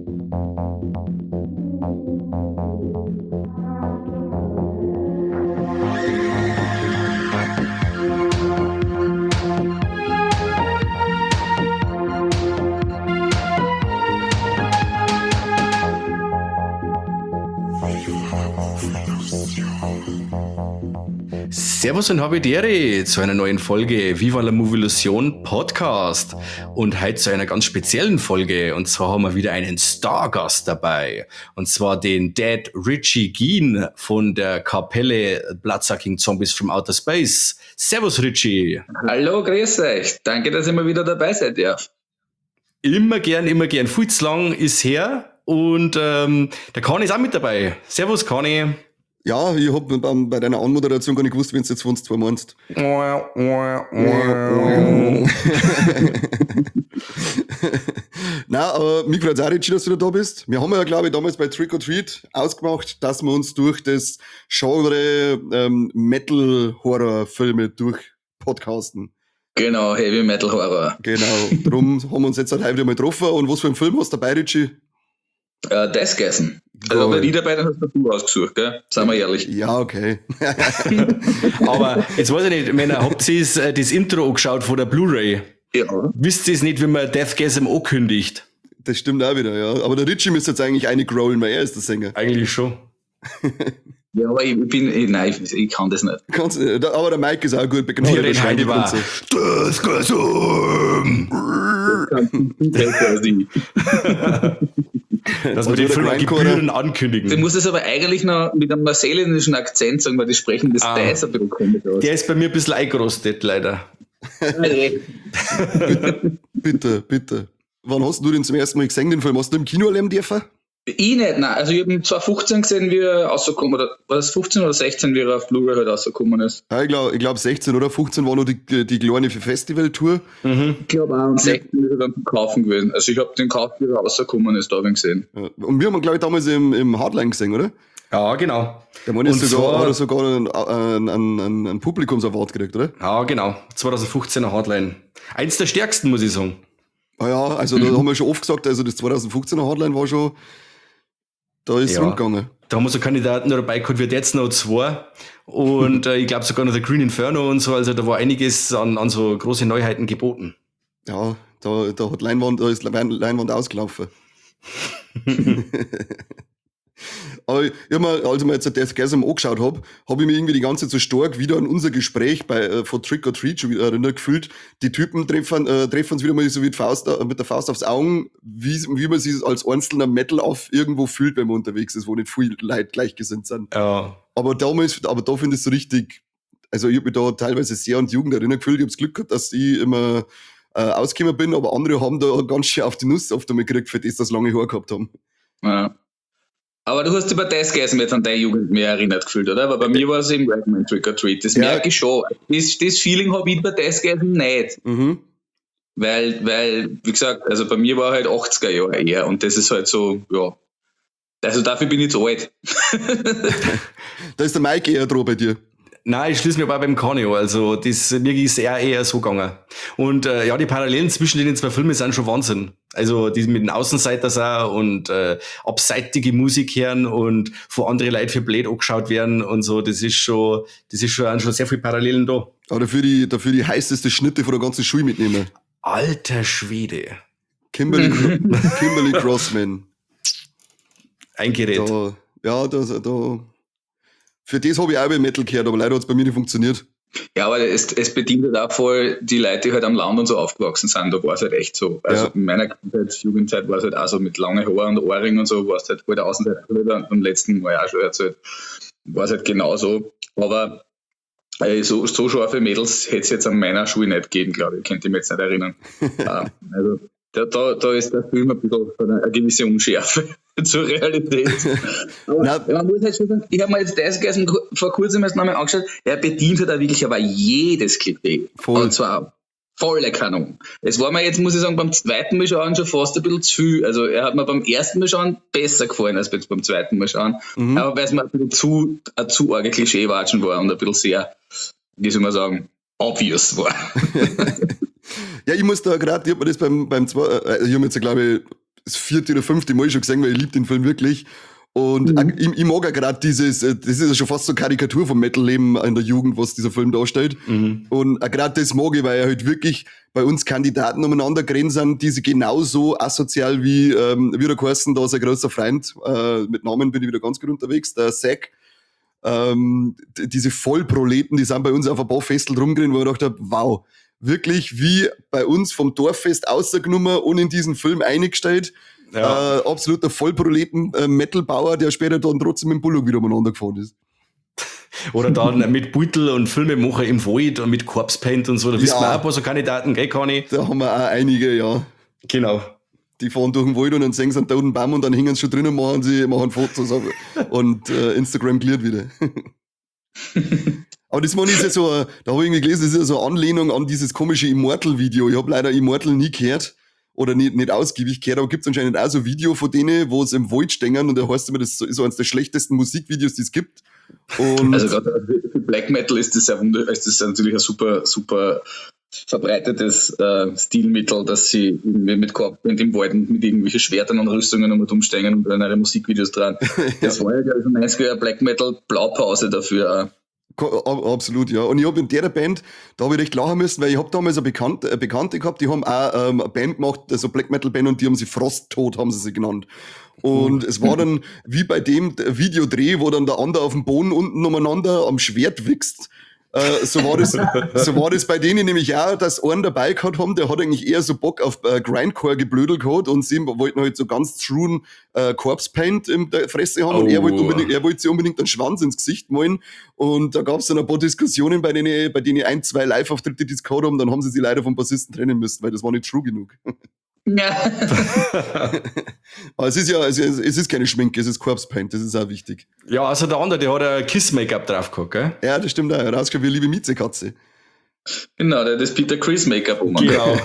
Servus und Habidere zu einer neuen Folge Viva la Movilusion Podcast und heute zu einer ganz speziellen Folge, und zwar haben wir wieder einen Stargast dabei, und zwar den Dead Richie Geen von der Kapelle Bloodsucking Zombies from Outer Space. Servus Richie. Hallo, grüß euch. Danke, dass ihr mal wieder dabei seid, ja. Immer gern. Viel zu lang ist her, und der Kani ist auch mit dabei. Servus Kani. Ja, ich hab bei deiner Anmoderation gar nicht gewusst, wenn du jetzt von uns zwei meinst. Nein, aber mich freut es auch, Richie, dass du da bist. Wir haben ja, glaube ich, damals bei Trick or Treat ausgemacht, dass wir uns durch das Genre Metal-Horror-Filme durchpodcasten. Genau, Heavy Metal Horror. Genau, darum haben wir uns jetzt halt heute wieder mal getroffen. Und was für einen Film hast du dabei, Richie? Deathgasm. Also bei dir dabei, dann hast du ausgesucht, gell? Seien wir ehrlich. Ja, okay. Aber jetzt weiß ich nicht, Männer, habt ihr das Intro angeschaut von der Blu-ray? Ja. Wisst ihr es nicht, wenn man Deathgasm ankündigt? Das stimmt auch wieder, ja. Aber der Richie müsste jetzt eigentlich eine growlen, weil er ist der Sänger. Eigentlich schon. Ja, aber ich kann das nicht. Kannst du nicht. Aber der Mike ist auch gut. Genau, Wir reden heute über Deathgasm. Dass wir den Film auch Gebühren ankündigen. Du musst es aber eigentlich noch mit einem neuseeländischen Akzent sagen, weil die sprechen das Dice ein bisschen komisch aus. Der ist bei mir ein bisschen eingerostet, leider. Bitte. Wann hast du den zum ersten Mal gesehen, den Film? Hast du im Kino erleben dürfen? Ich nicht, nein. Also ich habe ihn 2015 gesehen, wie er rausgekommen, oder war das 15 oder 16, wie er auf Blu-ray halt rausgekommen ist? Ja, ich glaub 16 oder 15 war noch die kleine Festival-Tour. Ich glaube auch, und 16 ist er dann kaufen gewesen. Also ich habe den gekauft, wie er rausgekommen ist, da habe ich ihn gesehen. Ja. Und wir haben ihn, glaube ich, damals im Hardline gesehen, oder? Ja, genau. Der Mann hat sogar einen Publikumsaward gekriegt, oder? Ja, genau. 2015er Hardline. Eins der stärksten, muss ich sagen. Ah ja, also da haben wir schon oft gesagt, also das 2015er Hardline war schon, da ist es rumgegangen. Da haben wir so Kandidaten dabei gehabt wie Dead Snow 2 und ich glaube sogar noch der Green Inferno und so, also da war einiges an so große Neuheiten geboten. Ja, da ist Leinwand ausgelaufen. Aber ich hab mir, als ich mir jetzt Deathgasm angeschaut habe ich mir irgendwie die ganze Zeit so stark wieder an unser Gespräch von Trick or Treat schon wieder erinnert gefühlt. Die Typen treffen uns wieder mal so mit der Faust aufs Augen, wie man sich als einzelner Metal auf irgendwo fühlt, wenn man unterwegs ist, wo nicht viele Leute gleichgesinnt sind. Ja. Aber da finde ich es so richtig, also ich habe mich da teilweise sehr an die Jugend erinnert gefühlt. Ich habe das Glück gehabt, dass ich immer ausgekommen bin, aber andere haben da ganz schön auf die Nuss oft einmal gekriegt, für das lange Haare gehabt haben. Ja. Aber du hast über Deathgasm jetzt an deine Jugend mehr erinnert gefühlt, oder? Aber bei mir war es eben Ragman Trick or Treat. Das merke ich schon. Das Feeling habe ich bei Deathgasm nicht. Mhm. Weil, wie gesagt, also bei mir war halt 80er Jahre eher und das ist halt so, ja. Also dafür bin ich zu alt. Da ist der Mike eher dran bei dir. Nein, ich schließe mir aber beim Kani an. Also, mir ist eher so gegangen. Und die Parallelen zwischen den zwei Filmen sind schon Wahnsinn. Also, die mit den Außenseiters auch und abseitige Musik hören und von anderen Leuten für blöd angeschaut werden und so, das ist schon sehr viele Parallelen da. Aber dafür die heißeste Schnitte von der ganzen Schule mitnehmen. Alter Schwede. Kimberly Crossman. Ein Gerät. Für das habe ich auch bei Metal gehört, aber leider hat es bei mir nicht funktioniert. Ja, aber es bedient halt auch voll die Leute, die halt am Land und so aufgewachsen sind. Da war es halt echt so. Also in meiner Jugendzeit war es halt auch so mit langen Haaren und Ohrringen und so, war es halt voll der Außenseiter. Und beim letzten Mal auch schon erzählt, war es halt genauso. Aber so scharfe Mädels hätte es jetzt an meiner Schule nicht gegeben, glaube ich. Könnte ich mich jetzt nicht erinnern. Also da ist der Film ein bisschen eine gewisse Unschärfe zur Realität. Aber man muss halt schon sagen, ich habe mir jetzt Deathgasm vor kurzem erst nochmal angeschaut, er bedient halt auch wirklich aber jedes Klischee. Voll. Und zwar volle Kanon. Es war mir jetzt, muss ich sagen, beim zweiten Mal schauen schon fast ein bisschen zu viel. Also er hat mir beim ersten Mal schauen besser gefallen als beim zweiten Mal schauen. Aber weil es mir ein bisschen zu arge Klischee-Watschen war und ein bisschen sehr, wie soll man sagen, obvious war. Ja, ich muss da gerade, ich habe mir das ich habe jetzt, glaube ich, das 4. oder 5. Mal schon gesehen, weil ich liebe den Film wirklich. Und ich mag ja gerade dieses, das ist ja schon fast so eine Karikatur vom Metal-Leben in der Jugend, was dieser Film darstellt. Und gerade das mag ich, weil er halt wirklich bei uns Kandidaten umeinander grenzen, die sich genauso asozial wie der Carsten, da ist ein großer Freund, mit Namen bin ich wieder ganz gut unterwegs, der Zack. Diese Vollproleten, die sind bei uns auf ein paar Festel rumgerannt, wo ich gedacht habe, wow, wirklich wie bei uns vom Dorffest ausgenommen und in diesen Film eingestellt. Ja. Absoluter Vollproleten-Metal-Bauer, der später dann trotzdem mit dem Bullock wieder umeinander gefahren ist. Oder dann mit Beutel und Filmemacher im Wald und mit Corpse Paint und so. Da wissen wir auch ein paar so Kandidaten, gell, Conny? Da haben wir auch einige, ja. Genau. Die fahren durch den Wald und dann sehen sie einen toten Baum und dann hängen sie schon drin und machen Fotos und Instagram cleart wieder. Aber das ist ja so, da habe ich irgendwie gelesen, das ist ja so eine Anlehnung an dieses komische Immortal-Video. Ich habe leider Immortal nie gehört. Oder nicht ausgiebig gehört, aber gibt es anscheinend auch so ein Video von denen, wo es im Wald stehen und da heißt immer, das ist so eines der schlechtesten Musikvideos, die es gibt. Und also gerade für Black Metal ist das natürlich ein super, super verbreitetes Stilmittel, dass sie mit Corpse im Wald mit irgendwelchen Schwertern und Rüstungen rumstehen und dann ihre Musikvideos dran. Das war ja, glaube ich, ein 90er Black Metal Blaupause dafür auch. Absolut, ja. Und ich habe in der Band, da habe ich recht lachen müssen, weil ich habe damals eine Bekannte gehabt, die haben auch eine Band gemacht, also Black Metal Band, und die haben sie Frosttod, haben sie genannt. Und es war dann wie bei dem Videodreh, wo dann der andere auf dem Boden unten umeinander am Schwert wächst. So war das bei denen nämlich auch, dass einen dabei gehabt haben, der hat eigentlich eher so Bock auf Grindcore geblödel gehabt und sie wollten halt so ganz truen Corpse Paint in der Fresse haben und er wollte sich unbedingt einen Schwanz ins Gesicht malen und da gab es dann ein paar Diskussionen, bei denen 1, 2 Live-Auftritte, die es gehabt haben, dann haben sie sich leider vom Bassisten trennen müssen, weil das war nicht true genug. Ja. Aber es ist keine Schminke, es ist Corpse Paint, das ist auch wichtig. Ja, also der andere, der hat ein Kiss-Make-up drauf gehabt, gell? Ja, das stimmt auch, er hat ausgeschaut wie eine liebe Miezekatze. Genau, der hat das Peter Chris-Make-up Genau.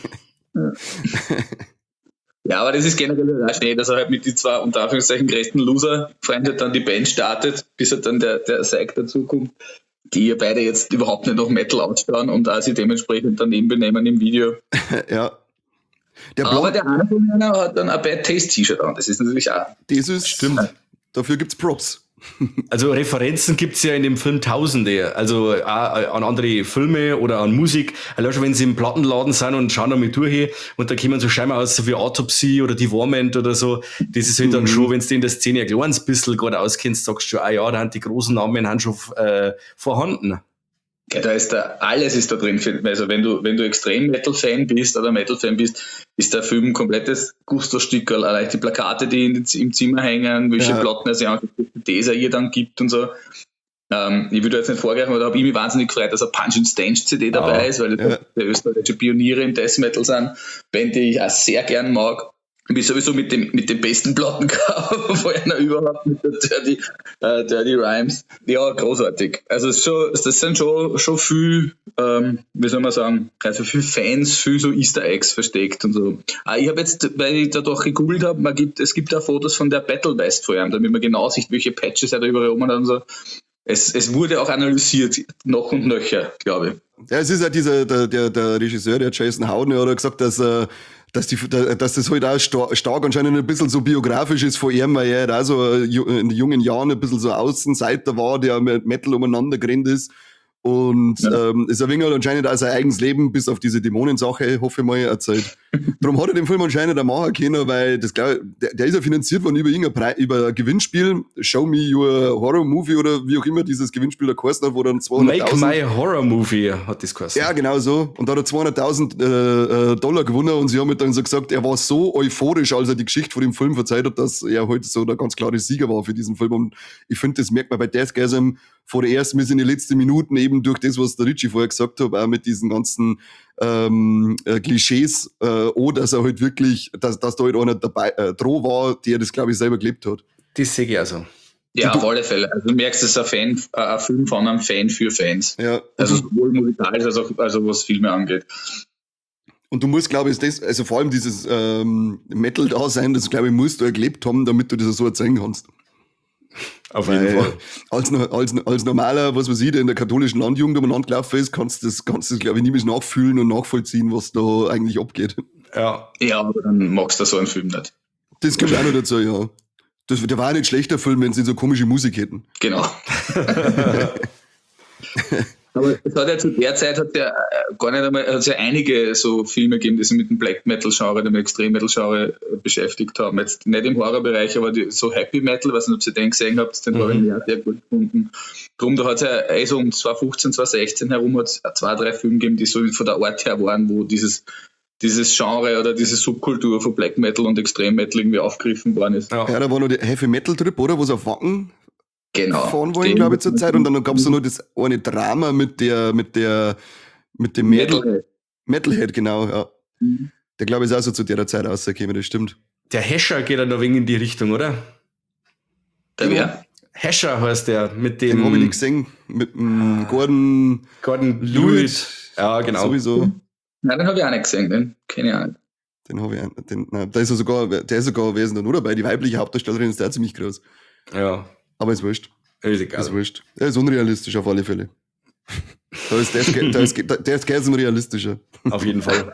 Ja, aber das ist generell auch schnell, dass er halt mit die zwei unter Anführungszeichen größten Loser-Freunde dann die Band startet, bis er dann der Zack dazukommt, die ja beide jetzt überhaupt nicht nach Metal ausschauen und auch sie dementsprechend daneben benehmen im Video. Ja. Aber der eine von ihnen hat dann ein Bad Taste T-Shirt an. Das ist natürlich auch. Das ist, stimmt. Dafür gibt's Props. Also Referenzen gibt's ja in dem Film Tausende. Also auch an andere Filme oder an Musik. Allein schon, wenn sie im Plattenladen sind und schauen da mit durch und da kommen so Scheinbar aus, so wie Autopsy oder Devorment oder so. Das ist halt dann schon, wenn du in der Szene ein kleines bisschen gerade auskennst, sagst du schon, ja, da haben die großen Namen haben schon vorhanden. Ja, alles ist da drin. Also wenn du extrem Metal-Fan bist oder Metal-Fan bist, ist der Film ein komplettes Gusto-Stückerl. Allein die Plakate, die im Zimmer hängen, welche Platten es ja ihr dann gibt und so. Ich würde jetzt nicht vorgreifen, aber da habe ich mich wahnsinnig gefreut, dass ein Punch and Stench CD dabei ist, weil das der österreichische Pioniere im Death Metal sind. Band, die ich auch sehr gern mag. Wie sowieso mit dem besten Plattencover vorher überhaupt mit der Dirty Rhymes. Ja, großartig. Also das sind schon viel, wie soll man sagen, also viel Fans, viel so Easter Eggs versteckt und so. Ich habe jetzt, weil ich da doch gegoogelt habe, es gibt da Fotos von der Battle West vor allem, damit man genau sieht, welche Patches er da überall oben hat und so. Es wurde auch analysiert, noch und nöcher, glaube ich. Ja, es ist ja der Regisseur, der Jason Howden, hat gesagt, dass das halt auch stark anscheinend ein bisschen so biografisch ist von ihm, weil er halt auch so in den jungen Jahren ein bisschen so Außenseiter war, der mit Metal umeinander gerannt ist. Und ist ein wenig halt anscheinend auch sein eigenes Leben, bis auf diese Dämonensache, hoffe ich mal, erzählt. Darum hat er den Film anscheinend auch machen können, weil der ist ja finanziert worden über ein Gewinnspiel, Show Me Your Horror Movie oder wie auch immer dieses Gewinnspiel da geheißen hat, wo dann 200.000... Make My Horror Movie hat das geheißen. Ja, genau so. Und da hat er 200.000 Dollar gewonnen und sie haben dann so gesagt, er war so euphorisch, als er die Geschichte von dem Film verzeiht hat, dass er heute so der ganz klare Sieger war für diesen Film. Und ich finde, das merkt man bei Deathgasm von der ersten bis in die letzten Minuten eben durch das, was der Richie vorher gesagt hat, auch mit diesen ganzen Klischees, dass er halt wirklich, dass da halt einer dabei droh war, der das, glaube ich, selber gelebt hat. Das sehe ich also. Ja, auf alle Fälle. Also du merkst, es ist ein Film von einem Fan für Fans. Ja. Also sowohl musikalisch als auch was Filme angeht. Und du musst, glaube ich, also vor allem dieses Metal-Dasein, das, glaube ich, musst du erlebt haben, damit du das so erzählen kannst. Auf jeden Fall. Als normaler, was weiß ich, der in der katholischen Landjugend umeinander gelaufen ist, kannst du das, glaube ich, nie mehr nachfühlen und nachvollziehen, was da eigentlich abgeht. Ja. Ja, aber dann magst du so einen Film nicht. Das kommt auch noch dazu, ja. Der war auch nicht schlechter Film, wenn sie so komische Musik hätten. Genau. Aber es hat ja zu der Zeit gar nicht einmal, hat's ja einige so Filme gegeben, die sich mit dem Black Metal Genre, dem Extrem Metal Genre beschäftigt haben. Jetzt nicht im Horrorbereich, aber so Happy Metal, weiß nicht, ob ihr den gesehen habt, den habe ich mir auch sehr gut gefunden. Drum, da hat es ja so um 2015, 2016 herum hat es 2, 3 Filme gegeben, die so von der Art her waren, wo dieses Genre oder diese Subkultur von Black Metal und Extrem Metal irgendwie aufgegriffen worden ist. Ja, da war noch der Heavy Metal Trip, oder? Wo sie auf Wacken fahren wollen, Den- glaube ich, zur Zeit. Und dann gab es noch das eine Drama mit dem Metalhead, genau, ja. Mhm. Der, glaube ich, ist auch so zu der Zeit rausgekommen, das stimmt. Der Hescher geht dann noch wegen in die Richtung, oder? Der wer? Hescher heißt der, mit Den habe ich nicht dem gesehen, mit dem Gordon Gordon Lewitt. Lewitt. Ja, genau. Sowieso. Nein, den habe ich auch nicht gesehen, den kenne ich auch nicht. Den habe ich der ist sogar gewesen dann, oder? Weil die weibliche Hauptdarstellerin ist der ziemlich groß. Ja, Aber ist wurscht. ist egal. Ist wurscht. Er ist unrealistisch auf alle Fälle. Der ist Gerson realistischer. Auf jeden Fall.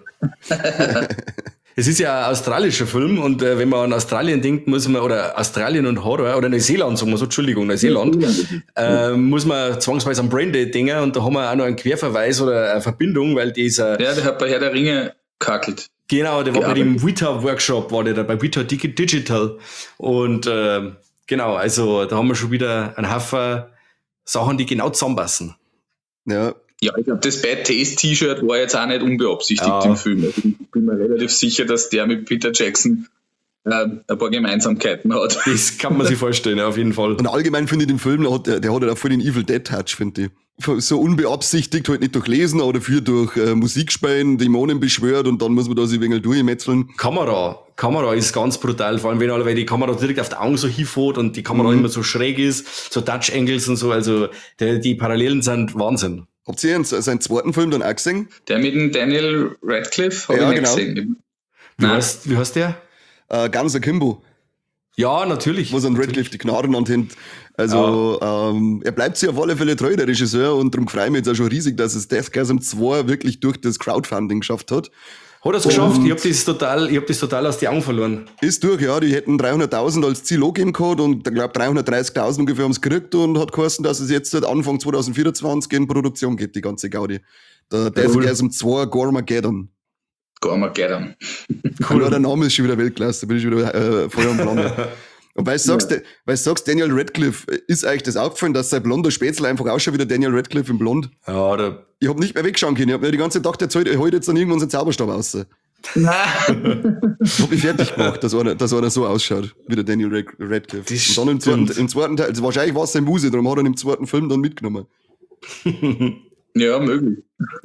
Es ist ja ein australischer Film und wenn man an Australien denkt, muss man, oder Australien und Horror, oder Neuseeland, sagen wir so, Entschuldigung, Neuseeland, muss man zwangsweise an Braindead denken und da haben wir auch noch einen Querverweis oder eine Verbindung, weil dieser, Ja, der hat bei Herr der Ringe kackelt. genau, der war bei gearbeitet. dem Vita-Workshop, war der da bei Vita Digital und genau, also da haben wir schon wieder einen Haufen Sachen, die genau zusammenpassen. Ja, Ja, ich glaube, das Bad Taste T-Shirt war jetzt auch nicht unbeabsichtigt Ja. im Film. Also ich bin mir relativ sicher, dass der mit Peter Jackson ein paar Gemeinsamkeiten hat. Das kann man sich vorstellen, ja, auf jeden Fall. und allgemein finde ich den Film, der hat halt auch voll den Evil Dead Touch, finde ich. So unbeabsichtigt, halt nicht durch Lesen, aber dafür durch Musik spielen, Dämonen beschwört und dann muss man da sich ein wenig durchmetzeln. Kamera ist ganz brutal, vor allem wenn alle, weil die Kamera direkt auf die Augen so hinfährt und die Kamera immer so schräg ist, so Dutch Angles und so, also die Parallelen sind Wahnsinn. Habt ihr seinen zweiten Film dann auch gesehen? Der mit dem Daniel Radcliffe habe Ja, ich nicht genau. gesehen. Wie Nein. heißt der? Ganz Akimbo, Ja, natürlich. wo sie an Radcliffe die Gnaden anhängt. Also, er bleibt sich auf alle Fälle treu, der Regisseur, und darum freue ich mich jetzt auch schon riesig, dass es Deathgasm 2 wirklich durch das Crowdfunding geschafft hat. Hat er es geschafft? Ich hab das total aus den Augen verloren. Ist durch, ja, die hätten 300.000 als Ziel angegeben gehabt und ich glaube 330.000 ungefähr haben es gekriegt und hat geheißen, dass es jetzt seit Anfang 2024 in Produktion geht, die ganze Gaudi. Der Deathgasm 2 Gormageddon. Gormageddon. Cool. Der Name ist schon wieder Weltklasse, da bin ich wieder Feuer und Flamme. Und weil du sagst, Daniel Radcliffe, ist euch das aufgefallen, dass sein blonder Spätzle einfach ausschaut wie der Daniel Radcliffe im Blond? Ja, Ich hab nicht mehr wegschauen können, ich hab mir die ganze Zeit gedacht, er holt jetzt dann irgendwann seinen Zauberstab raus. Nein. Ich hab mich fertig gemacht, dass einer so ausschaut, wie der Daniel Radcliffe. Das Und dann stimmt. im zweiten Teil, also wahrscheinlich war es seine Muse, darum hat er ihn im zweiten Film dann mitgenommen. Ja, möglich.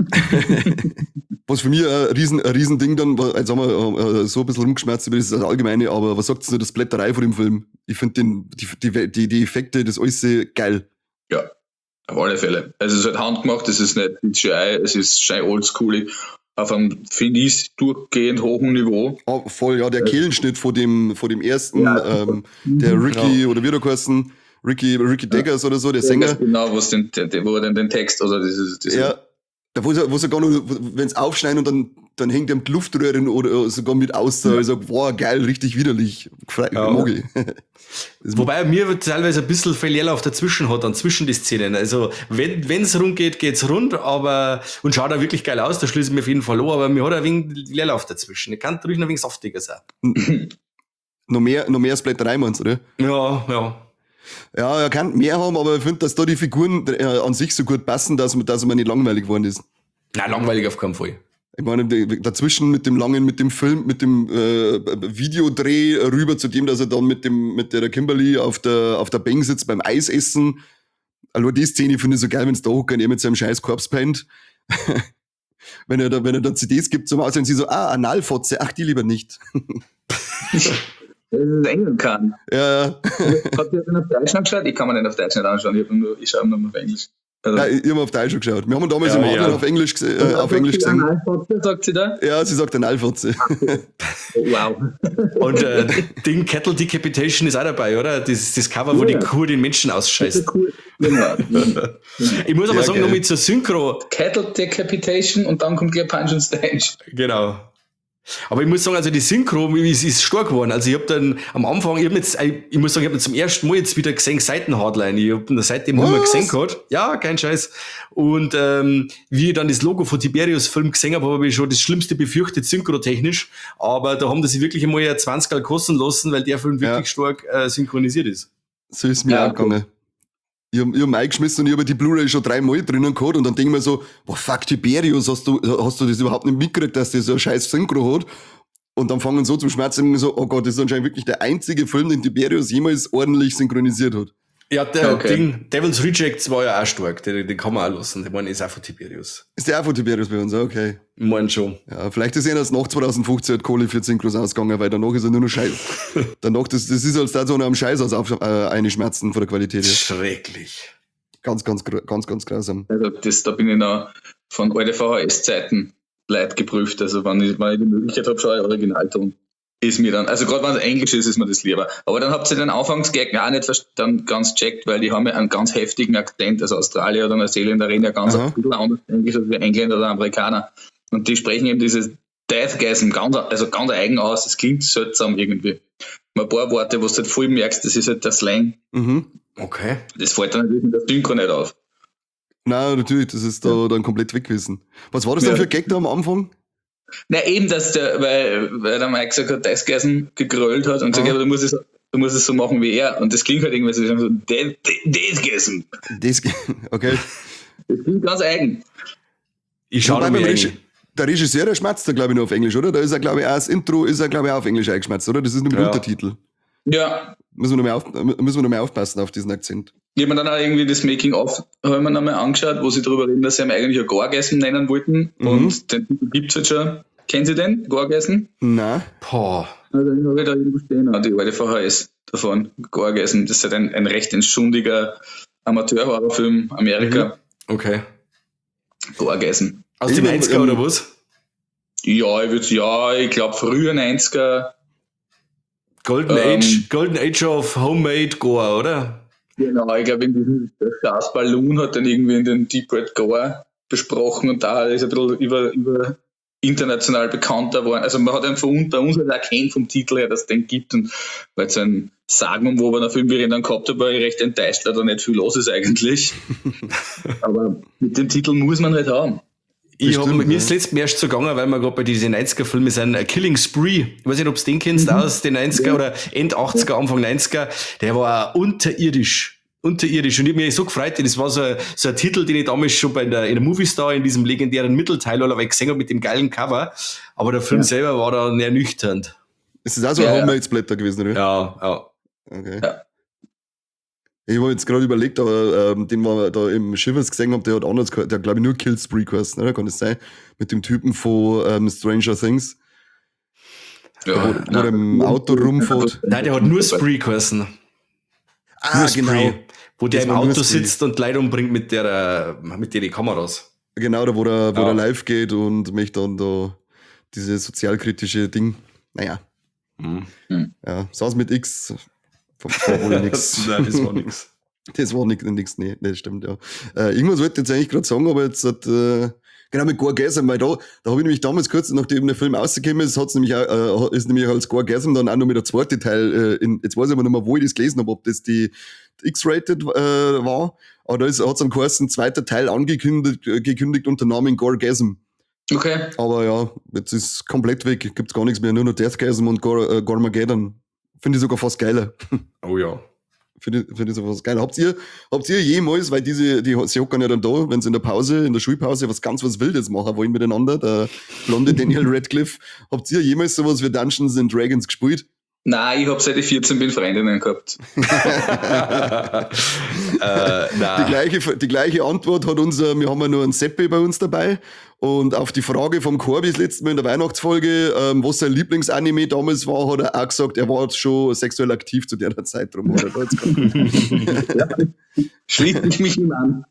Was für mich ein Riesending dann war, jetzt haben wir so ein bisschen rumgeschmerzt über das Allgemeine, aber was sagt ihr das Blätterei von dem Film? Ich finde die Effekte, das alles geil. Ja, auf alle Fälle. Also es ist halt handgemacht, es ist nicht CGI, es ist schön oldschoolig, auf einem, finde ich, durchgehend hohen Niveau. Ah, voll, ja, der Kehlenschnitt von dem ersten, Ja. der Ricky, oder wie der heißen, Ricky Deggers oder so, der Sänger. Genau, wo er dann den Text, also dieses Ja, da wo sie gar noch, wenn es aufschneiden und dann hängt er mit Luftröhren oder sogar mit außer, also boah, geil, richtig widerlich. Ja. Mag ich. Wobei mir teilweise ein bisschen viel Leerlauf dazwischen hat, an zwischen die Szenen. Also, wenn es rund geht, geht's rund, aber, und schaut auch wirklich geil aus, da schließe ich mir auf jeden Fall an, aber mir hat ein wenig Leerlauf dazwischen. Ich kann ruhig noch ein wenig saftiger sein. Noch mehr Splatterei meinst du, oder? Ja. Ja, er kann mehr haben, aber ich finde, dass da die Figuren an sich so gut passen, dass man nicht langweilig geworden ist. Nein, langweilig auf keinen Fall. Ich meine, dazwischen mit dem Film, mit dem Videodreh rüber zu dem, dass er dann mit der Kimberly auf der Bank sitzt beim Eisessen. Also die Szene finde ich so geil, wenn es da hochgeht und er mit seinem scheiß Corpse-Paint. wenn er da CDs gibt zum Aussehen, sie so, Analfotze, ach, die lieber nicht. Das ist England kann. Ja. Habt ihr den auf Deutsch angeschaut? Ich kann mir den auf Deutsch nicht anschauen, ich schaue ihn nur auf Englisch. Also, Ja, ich habe auf Deutsch schon geschaut. Wir haben ihn damals Ja, im Adler ja. auf Englisch gesehen. Sagt sie da? Ja, sie sagt Analfotze. Wow. Und Ding Cattle Decapitation ist auch dabei, oder? Das Cover, wo die Kuh den Menschen ausscheißt. Cool. Genau. Ich muss aber Ja, sagen, geil. noch mit zur Synchro, Cattle Decapitation und dann kommt gleich Punch and Stange. genau. Aber ich muss sagen, also die Synchro ist stark geworden. Also ich habe dann am Anfang, ich muss sagen, ich habe zum ersten Mal jetzt wieder gesehen, Seiten-Hardline. Ich habe ihn seitdem nicht mehr gesehen gehabt. Ja, kein Scheiß. Und wie ich dann das Logo von Tiberius-Film gesehen habe ich schon das Schlimmste befürchtet, synchrotechnisch. Aber da haben sie wirklich einmal 20 kosten lassen, weil der Film wirklich stark synchronisiert ist. So ist mir auch gegangen. Ich hab ihn eingeschmissen und ich habe die Blu-ray schon 3-mal drinnen gehabt und dann denke ich mir so, boah, fuck, Tiberius, hast du das überhaupt nicht mitgekriegt, dass der so ein scheiß Synchro hat? Und dann fangen so zum Schmerzen und so, oh Gott, das ist anscheinend wirklich der einzige Film, den Tiberius jemals ordentlich synchronisiert hat. Ja, der Ding, Devil's Rejects war ja auch stark, den kann man auch lassen. Der ist auch von Tiberius. Ist der auch von Tiberius bei uns? Okay. Ich meine schon. Ja, vielleicht ist er erst nach 2015 hat Kohle für Synchros ausgegangen, weil danach ist er nur noch Scheiß. Danach, das ist als da so am Scheiß aus einschmerzen von der Qualität her. Schrecklich. Ganz grausam. Also da bin ich noch von alten VHS-Zeiten Leid geprüft. Also wenn ich die Möglichkeit habe, schaue ich Originalton. Ist mir dann, also gerade wenn es Englisch ist mir das lieber. Aber dann habt ihr den Anfangsgag auch nicht dann ganz checkt, weil die haben ja einen ganz heftigen Akzent. Also Australier oder Neuseeländer reden ja ganz ein bisschen anders Englisch als wir Engländer oder Amerikaner. Und die sprechen eben dieses Deathgasm ganz eigen aus. Das klingt seltsam irgendwie. Ein paar Worte, wo du halt voll merkst, das ist halt der Slang. Mhm. Okay. Das fällt dann natürlich mit der Synchro nicht auf. Nein, natürlich, das ist da dann komplett weg gewesen. Was war das denn für ein Gag da am Anfang? Na eben, dass weil der Mike gesagt hat, Deathgasm gegrölt hat und gesagt, aber du musst es so machen wie er. Und das klingt halt irgendwie so Deathgasm. Okay. Das klingt ganz eigen. Ich schaue mir der Regisseur, der schmerzt da, glaube ich, nur auf Englisch, oder? Da ist er, glaube ich, auch das Intro ist er, glaube ich, auch auf Englisch eingeschmerzt, oder? Das ist nur mit Untertitel. Ja. Müssen wir noch mehr aufpassen auf diesen Akzent. Ich habe mir dann auch irgendwie das Making-of angeschaut, wo sie darüber reden, dass sie ihn eigentlich ein Gorgasm nennen wollten. Und den Titel gibt es halt schon. Kennen Sie den? Gorgasm? Nein. Boah. Also den habe ich da irgendwo stehen, die alte VHS davon. Gorgasm. Das ist halt ein recht entschuldiger Amateur-Horrorfilm Amerika. Okay. Gorgasm. Aus den 90er oder was? Ja, ich glaube früher 90er. Golden Age of Homemade Gore, oder? Genau, ich glaube, der Stars Balloon hat dann irgendwie in den Deep Red Gore besprochen und da ist ein bisschen über international bekannter geworden. Also man hat ihn bei uns halt erkannt vom Titel her, dass es den gibt und weil es so ein sagenumwobener Film, wie ich ihn dann gehabt habe, war ich recht enttäuscht, weil da nicht viel los ist eigentlich. Aber mit dem Titel muss man halt haben. Mir ist letztes Mal erst so gegangen, weil wir gerade bei diesen 90er-Filmen sind, Killing Spree. Ich weiß nicht, ob du den kennst, aus den 90er oder End 80er, Anfang 90er. Der war unterirdisch. Und ich habe mich so gefreut, das war so ein Titel, den ich damals schon in der Movie Star in diesem legendären Mittelteil allerweil gesehen habe mit dem geilen Cover. Aber der Film selber war dann ernüchternd. Ist das auch so ein Homemade-Splatter gewesen, oder? Ja. Okay. Ja. Ich habe jetzt gerade überlegt, aber den wir da im Shivers gesehen haben, der hat anders gehört, der hat, glaube ich, nur Kill Spree geheißen, oder? Kann das sein? Mit dem Typen von Stranger Things. Ja, wo der im Auto rumfährt. Nein, der hat nur Spree geheißen. Ah, genau. Wo der im Auto sitzt und Leute umbringt mit den Kameras. Genau, da wo der live geht und mich dann da diese sozialkritische Ding. Naja. Ja, saß mit X. War wohl nix. Nein, das war nix. Das war nix, nee, das stimmt, ja. Irgendwas wollte ich jetzt eigentlich gerade sagen, aber jetzt hat, genau mit Gorgasm, weil da habe ich nämlich damals kurz, nachdem der Film rausgekommen ist, ist nämlich als Gorgasm dann auch noch mit der zweite Teil, jetzt weiß ich aber nicht mehr, wo ich das gelesen habe, ob das die X-Rated war, aber da hat es dann geheißen, zweiter Teil gekündigt unter Namen Gorgasm. Okay. Aber ja, jetzt ist komplett weg, gibt's gar nichts mehr, nur noch Deathgasm und Gormageddon. Finde ich sogar fast geiler. Oh ja. Finde ich sogar fast geiler. Habt ihr jemals, weil sie hocken ja dann da, wenn sie in der Schulpause was Wildes machen wollen miteinander, der blonde Daniel Radcliffe, habt ihr jemals sowas wie Dungeons and Dragons gespielt? Nein, ich habe seit ich 14 bin Freundinnen gehabt. Die gleiche Antwort hat wir haben ja nur einen Seppi bei uns dabei. Und auf die Frage vom Corby das letzte Mal in der Weihnachtsfolge, was sein Lieblingsanime damals war, hat er auch gesagt, er war schon sexuell aktiv zu der Zeit drum. Ja, schließt mich ihm an.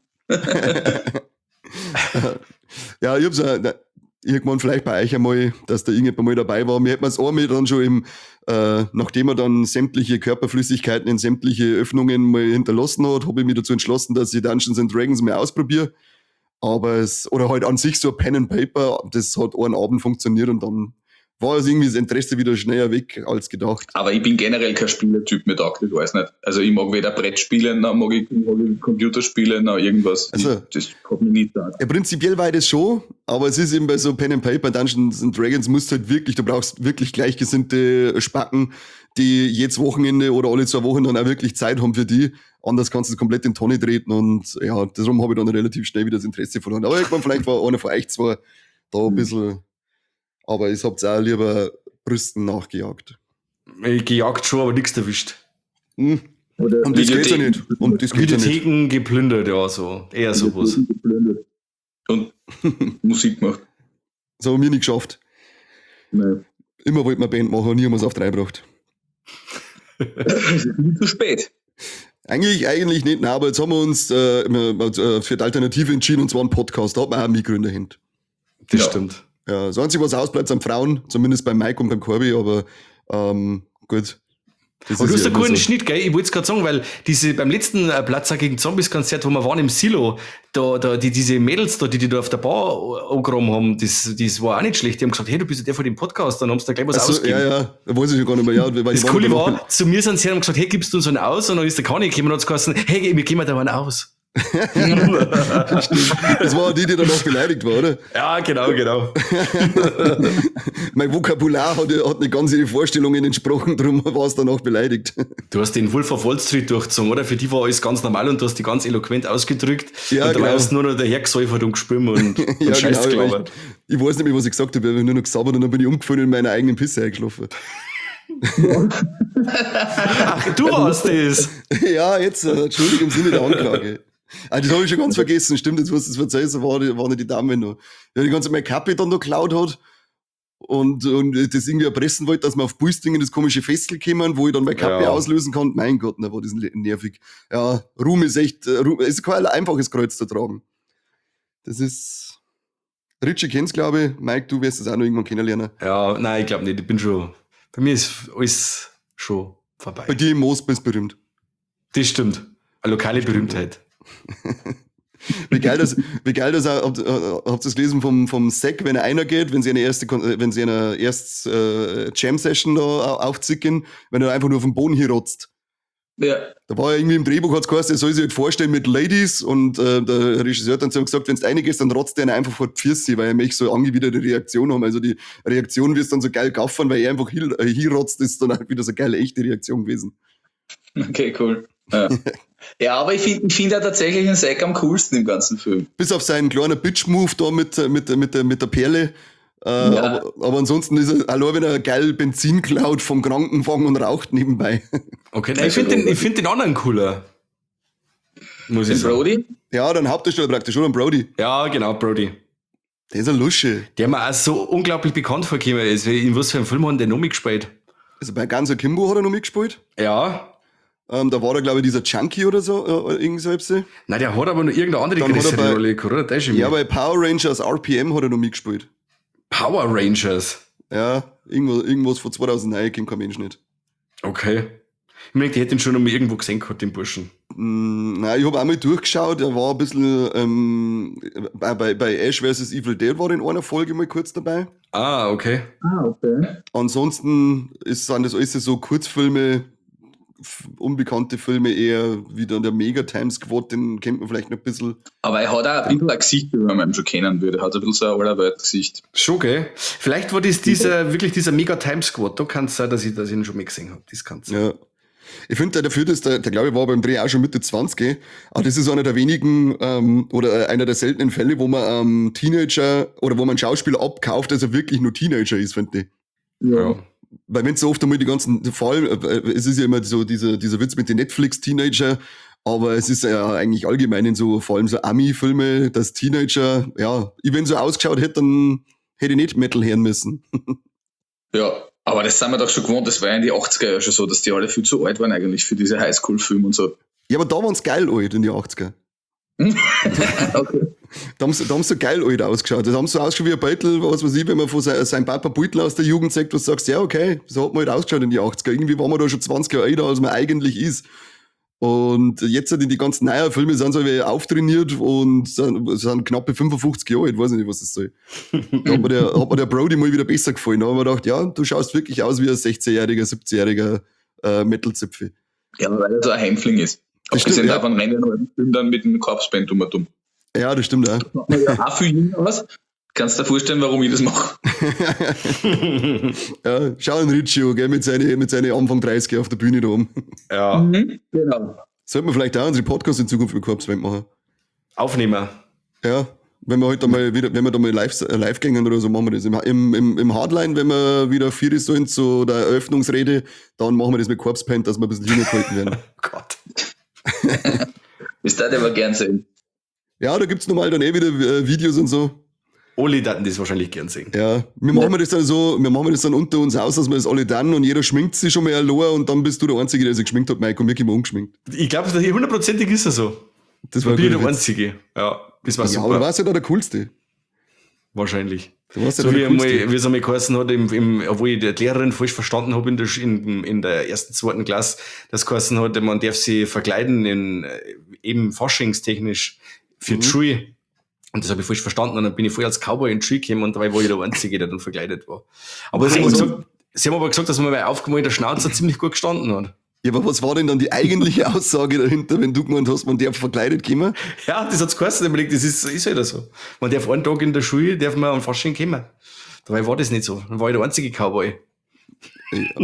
Ja, ich hab's irgendwann vielleicht bei euch einmal, dass da irgendjemand mal dabei war. Mir hätte man es einmal dann schon nachdem er dann sämtliche Körperflüssigkeiten in sämtliche Öffnungen mal hinterlassen hat, habe ich mich dazu entschlossen, dass ich Dungeons and Dragons mal ausprobiere. Aber oder halt an sich so Pen and Paper, das hat einen Abend funktioniert und dann war also irgendwie das Interesse wieder schneller weg als gedacht. Aber ich bin generell kein Spielertyp, mir taugt, ich weiß nicht. Also ich mag weder Brettspiele, noch mag ich Computerspiele, noch irgendwas. Also, Das hat mich nicht da. Ja, prinzipiell war das schon, aber es ist eben bei so Pen and Paper, Dungeons and Dragons musst du halt wirklich, du brauchst wirklich gleichgesinnte Spacken, die jedes Wochenende oder alle 2 Wochen dann auch wirklich Zeit haben für die. Anders kannst du es komplett in die Tonne treten und ja, darum habe ich dann relativ schnell wieder das Interesse verloren. Aber irgendwann vielleicht war einer von euch zwar da ein bisschen, aber ich hab's auch lieber Brüsten nachgejagt. Ich gejagt schon, aber nichts erwischt. Hm. Oder Und das geht's ja nicht. Und das geht's ja nicht. Videotheken geplündert, ja, so. Eher sowas. Und Musik gemacht. Das haben wir nie geschafft. Nein. Immer wollten wir Band machen und nie haben wir es auf 3 gebracht. Nie zu spät. Eigentlich nicht, nein, aber jetzt haben wir uns für die Alternative entschieden, und zwar ein Podcast. Da hat man auch ein Mikro in der Hand. Das Ja. stimmt. Ja, das Einzige, was ausbleibt, sind Frauen, zumindest beim Mike und beim Corby, aber gut. Das Aber du hast ja einen immer guten so. Schnitt, gell? Ich wollte es gerade sagen, weil beim letzten Platzer gegen Zombies-Konzert, wo wir waren im Silo, diese Mädels da, die da auf der Bar angegraben haben, das war auch nicht schlecht. Die haben gesagt, hey, du bist ja der von dem Podcast, dann haben sie da gleich was Also, ausgegeben. ja, da weiß ich schon gar nicht mehr. Ja, weil Das die waren Coole aber noch- war, zu mir sind sie haben gesagt, hey, gibst du uns einen aus? Und dann ist der Kani gekommen und hat gesagt, hey, wir geben da einen aus. Das war die dann auch beleidigt war, oder? Ja, genau. Mein Vokabular hat nicht ganz ihre Vorstellungen entsprochen, darum war es dann auch beleidigt. Du hast den Wolf of Wall Street durchgezogen, oder? Für die war alles ganz normal und du hast die ganz eloquent ausgedrückt. Ja, und dabei genau. hast du nur noch dahergesäufert und gespielt und Scheiß weil gelabert. ich weiß nicht mehr, was ich gesagt habe, ich habe nur noch gesabbert und dann bin ich umgefallen und in meiner eigenen Pisse eingeschlafen. Ach, du warst das. Ja, jetzt, Entschuldigung im Sinne der Anklage. Ah, das habe ich schon ganz vergessen, stimmt, jetzt, was du das erzählst, war nicht die Dame noch. Ja, die ganze Make-up dann noch geklaut hat und das irgendwie erpressen wollte, dass wir auf Buistingen das komische Festel kommen, wo ich dann Make-up Ja. auslösen kann. Mein Gott, da war das nervig. Ja, Ruhm ist echt, es ist kein einfaches Kreuz zu tragen. Das ist, Richie kennt's, glaube ich. Mike, du wirst es auch noch irgendwann kennenlernen. Ja, nein, ich glaube nicht. Ich bin schon. Bei mir ist alles schon vorbei. Bei dir im Moos bist du berühmt. Das stimmt. Eine lokale Berühmtheit. Wie geil das auch, habt ihr das gelesen vom Zack, wenn er einer geht, wenn sie eine erste Jam-Session da aufzicken, wenn er einfach nur auf den Boden hier rotzt. Ja. Da war ja irgendwie im Drehbuch, hat's geheißen, er soll sich halt vorstellen mit Ladies und der Regisseur hat dann zu ihm gesagt, wenn du reingehst, dann rotzt der ihn einfach vor die Füße, weil er möchte so angewiderte Reaktion haben. Also die Reaktion wirst dann so geil gaffern, weil er einfach hier rotzt, ist dann halt wieder so geile, echte Reaktion gewesen. Okay, cool. Ja, ja, aber ich find ja tatsächlich den Zack am coolsten im ganzen Film. Bis auf seinen kleinen Bitch-Move da mit der Perle. Ja. Aber ansonsten ist er, allein wenn er geil Benzin klaut vom Krankenwagen und raucht nebenbei. Okay, nein, ich find den anderen cooler. Muss ich Den sagen. Brody? Ja, dann Hauptdarsteller praktisch, oder? Brody. Ja, genau, Brody. Der ist ein Lusche. Der mir auch so unglaublich bekannt vorgekommen ist. In was für einem Film hat der noch mitgespielt? Also bei Ganser Kimbo hat er noch mitgespielt. Ja. Da war er, glaube ich, dieser Junkie oder so, irgend so etwas. Nein, der hat aber noch irgendeine andere Dann hat er größere bei- Rolle gehabt, oder? Der ist schon Ja, mit. bei Power Rangers RPM hat er noch mitgespielt. Power Rangers. Ja, irgendwas von 2009 kennt kein Mensch nicht. Okay. Ich meine, die hätte ihn schon noch mal irgendwo gesehen gehabt, den Burschen. Nein, ich habe auch mal durchgeschaut, er war ein bisschen bei Ash vs. Evil Dead war er in einer Folge mal kurz dabei. Ah, okay. Ah, okay. Ansonsten sind das alles so Kurzfilme, unbekannte Filme eher wie dann der Mega Time Squad, den kennt man vielleicht noch ein bisschen. Aber er hat auch ein bisschen ein Gesicht, wie man ihn schon kennen würde. Er hat ein bisschen so ein Allerwelt-Gesicht. Schon, gell? Vielleicht war das wirklich dieser Mega Time Squad. Da kann es sein, dass ich ihn schon mal gesehen habe. Das kann sein. Ja. Ich finde dafür, dass der glaube ich war beim Dreh auch schon Mitte 20, aber das ist einer der wenigen oder einer der seltenen Fälle, wo man Teenager oder wo man Schauspieler abkauft, dass er wirklich nur Teenager ist, finde ich. Ja. Weil wenn so oft einmal die ganzen, vor allem, es ist ja immer so dieser Witz mit den Netflix-Teenager, aber es ist ja eigentlich allgemein in so, vor allem so Ami-Filme, dass Teenager, ja, ich wenn so ausgeschaut hätte, dann hätte ich nicht Metal hören müssen. Ja, aber das sind wir doch schon gewohnt. Das war ja in die 80er ja schon so, dass die alle viel zu alt waren eigentlich für diese Highschool-Filme und so. Ja, aber da waren's geil alt in die 80er. Okay. Da haben sie so geil alt ausgeschaut. Da haben sie so ausgeschaut wie ein Beutel, was weiß ich, wenn man von seinem Papa Beutel aus der Jugend sagt, was sagst, ja, okay, so hat man halt ausgeschaut in die 80er. Irgendwie waren wir da schon 20 Jahre älter, als man eigentlich ist. Und jetzt sind die ganzen neuen Filme sind so wie auftrainiert und sind knappe 55 Jahre alt, weiß ich nicht, was das soll. Da hat mir der Brody mal wieder besser gefallen. Da haben wir gedacht, ja, du schaust wirklich aus wie ein 16-jähriger, 17-jähriger Metal-Zipfel. Ja, weil er so ein Hämpfling ist. Abgesehen davon rennen wir dann mit dem Corpse-Band um. Ja, das stimmt auch. Das macht man ja auch viel jünger aus. Kannst du dir vorstellen, warum ich das mache? Ja, schau an Riccio, gell, mit seinen Anfang 30 auf der Bühne da oben. Ja. Genau. Sollten wir vielleicht auch unsere Podcasts in Zukunft mit Corpse-Band machen. Aufnehmen. Ja, wenn wir halt einmal wieder, wenn wir da mal live gehen oder so, machen wir das. Im Hardline, wenn wir wieder 4 sollen zu der Eröffnungsrede, dann machen wir das mit Corpse-Band, dass wir ein bisschen jünger gehalten werden. Oh Gott. Das darf ich aber gern sehen. Ja, da gibt's normal dann wieder Videos und so. Oli daten das wahrscheinlich gern sehen. Ja, wir machen das dann unter uns aus, dass wir das alle dann und jeder schminkt sich schon mal allein und dann bist du der Einzige, der sich geschminkt hat, Mike, und wir immer ungeschminkt. Ich glaube, 100%ig ist er so. Das war Ich bin der Witz. Einzige. Ja, das war Ja, super. aber du warst ja da der Coolste. Wahrscheinlich. Du warst ja So da wie der Coolste. es einmal geheißen hat, obwohl ich die Lehrerin falsch verstanden habe in der ersten, zweiten Klasse, das geheißen hat, man darf sich verkleiden eben faschingstechnisch für die Schule. Und das habe ich falsch verstanden und dann bin ich voll als Cowboy in die Schule gekommen und dabei war ich der Einzige, der dann verkleidet war. Aber sie haben aber gesagt, dass man bei aufgemalter Schnauze ziemlich gut gestanden hat. Ja, aber was war denn dann die eigentliche Aussage dahinter, wenn du gemeint hast, man darf verkleidet kommen? Ja, das hat's geheißen, ich überlegt, das ist halt so. Man darf einen Tag in der Schule, darf man am Fasching kommen. Dabei war das nicht so. Dann war ich der einzige Cowboy. Ja.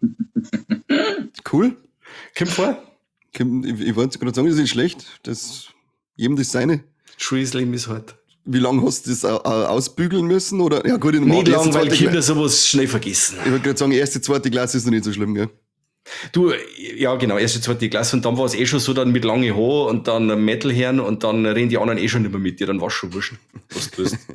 Cool. Kommt vor. Ich wollte gerade sagen, das ist nicht schlecht. Jedem das seine. Schules Leben ist hart. Wie lange hast du das ausbügeln müssen? Oder? Ja, gut, Nicht lang, weil Kinder sowas schnell vergessen. Ich wollte gerade sagen, erste, zweite Klasse ist noch nicht so schlimm, gell? Du, ja genau, erste, zweite Klasse und dann war es schon so dann mit lange Haaren und dann Metalherren und dann reden die anderen schon nicht mehr mit dir, dann war es schon wurscht, was du tust.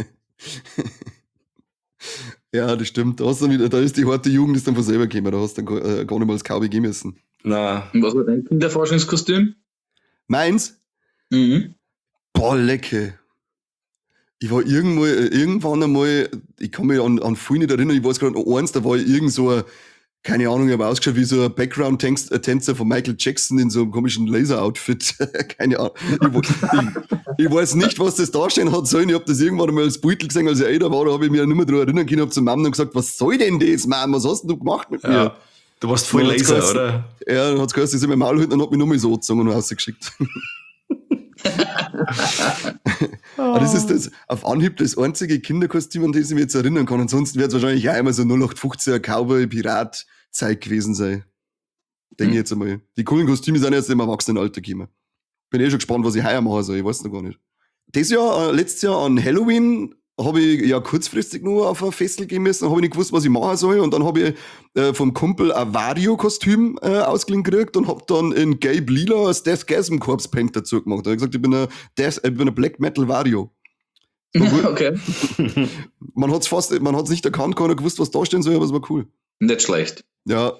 Ja, das stimmt. Da ist die harte Jugend ist dann von selber gekommen, da hast du dann gar nicht mal als Cowboy gehen müssen. Nein. Und was war dein Kinderforschungskostüm? Meins? Boah, lecker. Ich war irgendwann einmal, ich kann mich an viel nicht erinnern, ich weiß gerade noch eins, da war ich irgend so ein, keine Ahnung, ich habe ausgeschaut wie so ein Background-Tänzer von Michael Jackson in so einem komischen Laser-Outfit. Keine Ahnung. Ich weiß nicht, was das darstellen hat sollen. Ich habe das irgendwann einmal als Beutel gesehen, als ich älter war, da habe ich mich ja nicht mehr daran erinnern können, habe zu Mama gesagt, was soll denn das, Mann? Was hast denn du gemacht mit mir? Ja, du warst voll Laser, oder? Ja, dann hat es geheißen, ich soll mein Maul halten und hat mich nur mal so gezogen und rausgeschickt. Aber das ist das auf Anhieb das einzige Kinderkostüm, an das ich mich jetzt erinnern kann. Ansonsten wird es wahrscheinlich auch immer so 0815er Cowboy-Pirat-Zeit gewesen sein. Denke ich jetzt einmal. Die coolen Kostüme sind jetzt im Erwachsenenalter gekommen. Bin schon gespannt, was ich heuer machen soll. Ich weiß noch gar nicht. Letztes Jahr an Halloween habe ich ja kurzfristig nur auf ein Festel gehen müssen, habe ich nicht gewusst, was ich machen soll. Und dann habe ich vom Kumpel ein Wario-Kostüm ausgeliehen gekriegt und habe dann in Gabe Lila das Deathgasm Corpse Paint dazu gemacht. Da habe ich gesagt, ich bin ein Black Metal Wario. Okay. Man hat's nicht erkannt, keiner gewusst, was da stehen soll, aber es war cool. Nicht schlecht. Ja.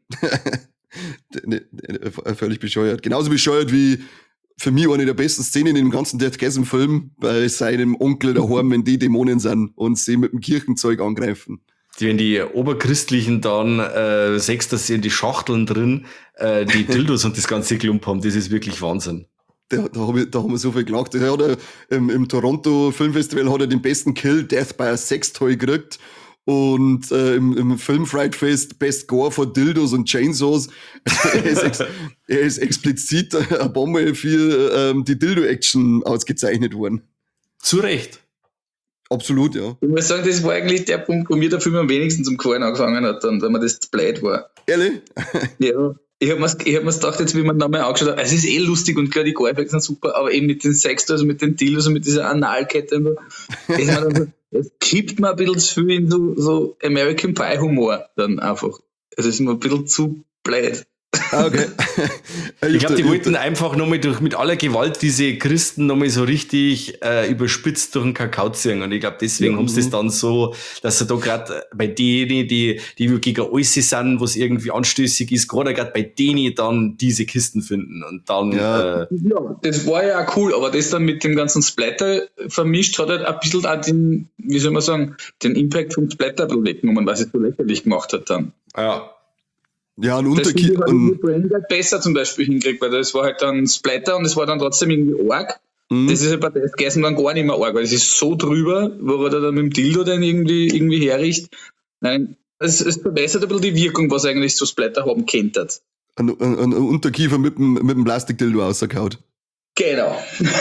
Völlig bescheuert. Genauso bescheuert wie für mich eine der besten Szenen im ganzen Deathgasm-Film bei seinem Onkel daheim, wenn die Dämonen sind und sie mit dem Kirchenzeug angreifen. Wenn die Oberchristlichen dann sechs, dass sie in die Schachteln drin die Dildos und das ganze Klump haben, das ist wirklich Wahnsinn. Da haben wir so viel gelacht. Der hat im Toronto Filmfestival hat er den besten Kill, Death by a Sextoy gekriegt. Und im Film Fright Fest Best Gore for Dildos und Chainsaws. Er ist explizit eine Bombe für die Dildo-Action ausgezeichnet worden. Zu Recht. Absolut, ja. Ich muss sagen, das war eigentlich der Punkt, wo mir der Film am wenigsten zum Gefallen angefangen hat, dann, wenn man das zu blöd war. Ehrlich? Ja. Ich hab mir's gedacht, jetzt wie man nochmal angeschaut hat, es ist lustig und klar, die Gore-Effekte sind super, aber eben mit den Sex, also mit den Dildos und mit dieser Analkette, das kippt mir ein bisschen zu viel in so American Pie Humor dann einfach. Also es ist mir ein bisschen zu blöd. Okay. Ich glaube, die wollten einfach nochmal mit aller Gewalt diese Christen nochmal so richtig überspitzt durch den Kakao ziehen. Und ich glaube, deswegen haben sie es dann so, dass sie da gerade bei denen, die gegen alles sind, was irgendwie anstößig ist, gerade bei denen dann diese Kisten finden. Und dann. Ja, das war ja auch cool, aber das dann mit dem ganzen Splatter vermischt hat halt ein bisschen auch den, wie soll man sagen, den Impact vom Splatter weggenommen, was es so lächerlich gemacht hat dann. Ja. Ja, ein Das Unterkiel. finde ich Braindead besser zum Beispiel hinkriegt, weil das war halt dann Splatter und es war dann trotzdem irgendwie arg. Das ist halt bei Death Gasm dann gar nicht mehr arg, weil es ist so drüber, wo er da mit dem Dildo dann irgendwie herricht. Nein, es verbessert ein bisschen die Wirkung, was eigentlich so Splatter haben könnte. Ein Unterkiefer mit dem Plastikdildo rausgehauen. Genau.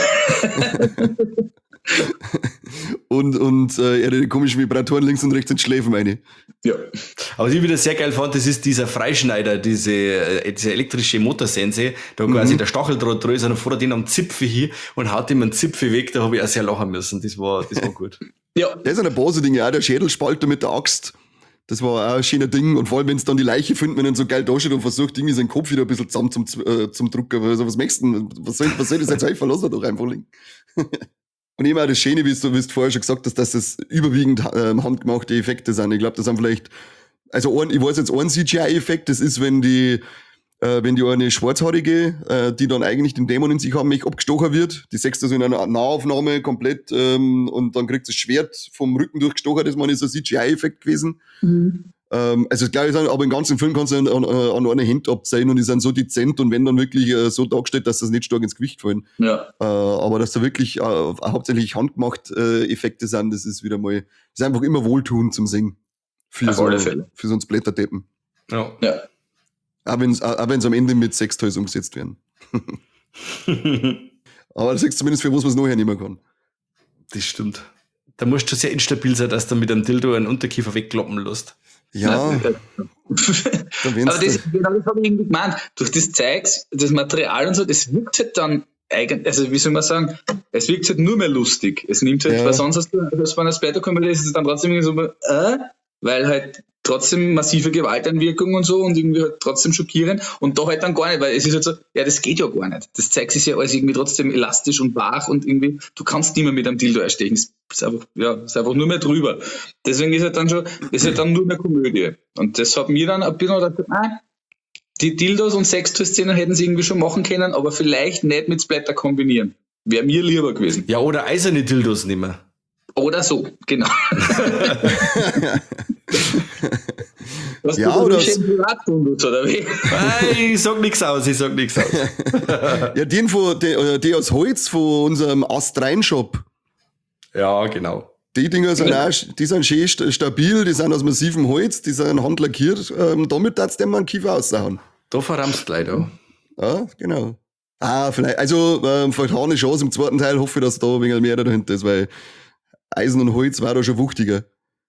und er hat komische Vibratoren links und rechts in die Schläfen meine. Ja. Aber was ich wieder sehr geil fand, das ist dieser Freischneider, diese elektrische Motorsense, da quasi der Stacheldraht drin ist und dann fährt er den am Zipfel hin und haut ihm einen Zipfel weg, da habe ich auch sehr lachen müssen. Das war gut. Ja. Der ist eine Base-Ding, ja, der Schädelspalter mit der Axt. Das war auch ein schöner Ding. Und vor allem, wenn es dann die Leiche findet, wenn er so geil da steht und versucht, irgendwie seinen Kopf wieder ein bisschen zusammen zum Drucken. Also, was möchtest du denn? Was soll das jetzt helfen? Lass er doch einfach liegen. Und eben auch das Schöne, wie du vorher schon gesagt hast, dass das überwiegend handgemachte Effekte sind. Ich glaube, das sind vielleicht, also ich weiß jetzt, ein CGI-Effekt, das ist, wenn die eine Schwarzhaarige, die dann eigentlich den Dämon in sich haben, abgestochen wird. Die sechst du so in einer Nahaufnahme komplett und dann kriegt das Schwert vom Rücken durchgestochen. Das ist ein CGI-Effekt gewesen. Also glaube ich, aber im ganzen Film kannst du an einer Hand abzeigen und die sind so dezent und wenn dann wirklich so dargestellt, dass das nicht stark ins Gewicht fallen. Ja. Aber dass da wirklich hauptsächlich handgemacht Effekte sind, das ist wieder mal, das ist einfach immer wohltuend zum Singen. Für so einen Splatter-Deppen. Ja. Auch wenn am Ende mit Sextoys umgesetzt werden. Aber das ist zumindest für was man es nachher nicht mehr kann. Das stimmt. Da musst du sehr instabil sein, dass du mit einem Dildo einen Unterkiefer wegkloppen lässt. Ja. Aber das habe ich irgendwie gemeint. Durch das Zeugs, das Material und so, das wirkt halt dann eigentlich, also wie soll man sagen, es wirkt halt nur mehr lustig. Es nimmt halt, weil sonst hast du, als wenn ein Splatter-Komödie ist, es dann trotzdem irgendwie so, weil halt trotzdem massive Gewalteinwirkung und so und irgendwie halt trotzdem schockierend und da halt dann gar nicht, weil es ist halt so, ja, das geht ja gar nicht. Das Zeugs ist ja alles irgendwie trotzdem elastisch und weich und irgendwie, du kannst nicht mehr mit einem Dildo erstechen. Es ist einfach nur mehr drüber. Deswegen ist halt dann nur mehr Komödie. Und das hat mir dann ein bisschen gedacht, die Dildos und Sextoy-Szenen hätten sie irgendwie schon machen können, aber vielleicht nicht mit Splatter kombinieren. Wäre mir lieber gewesen. Ja, oder eiserne Dildos nehmen. Oder so, genau. Was ja, du oder oder wie? Ich sag nichts aus. Ja, die aus Holz von unserem Astrein-Shop. Ja, genau. Die Dinger sind die sind schön stabil, die sind aus massivem Holz, die sind handlackiert. Damit darfst du mal einen Kiefer aussauen. Da verrammst du leider. Ja, genau. Vielleicht, also vielleicht habe ich eine Chance im zweiten Teil, hoffe ich, dass da ein wenig mehr dahinter ist, weil Eisen und Holz war da schon wuchtiger.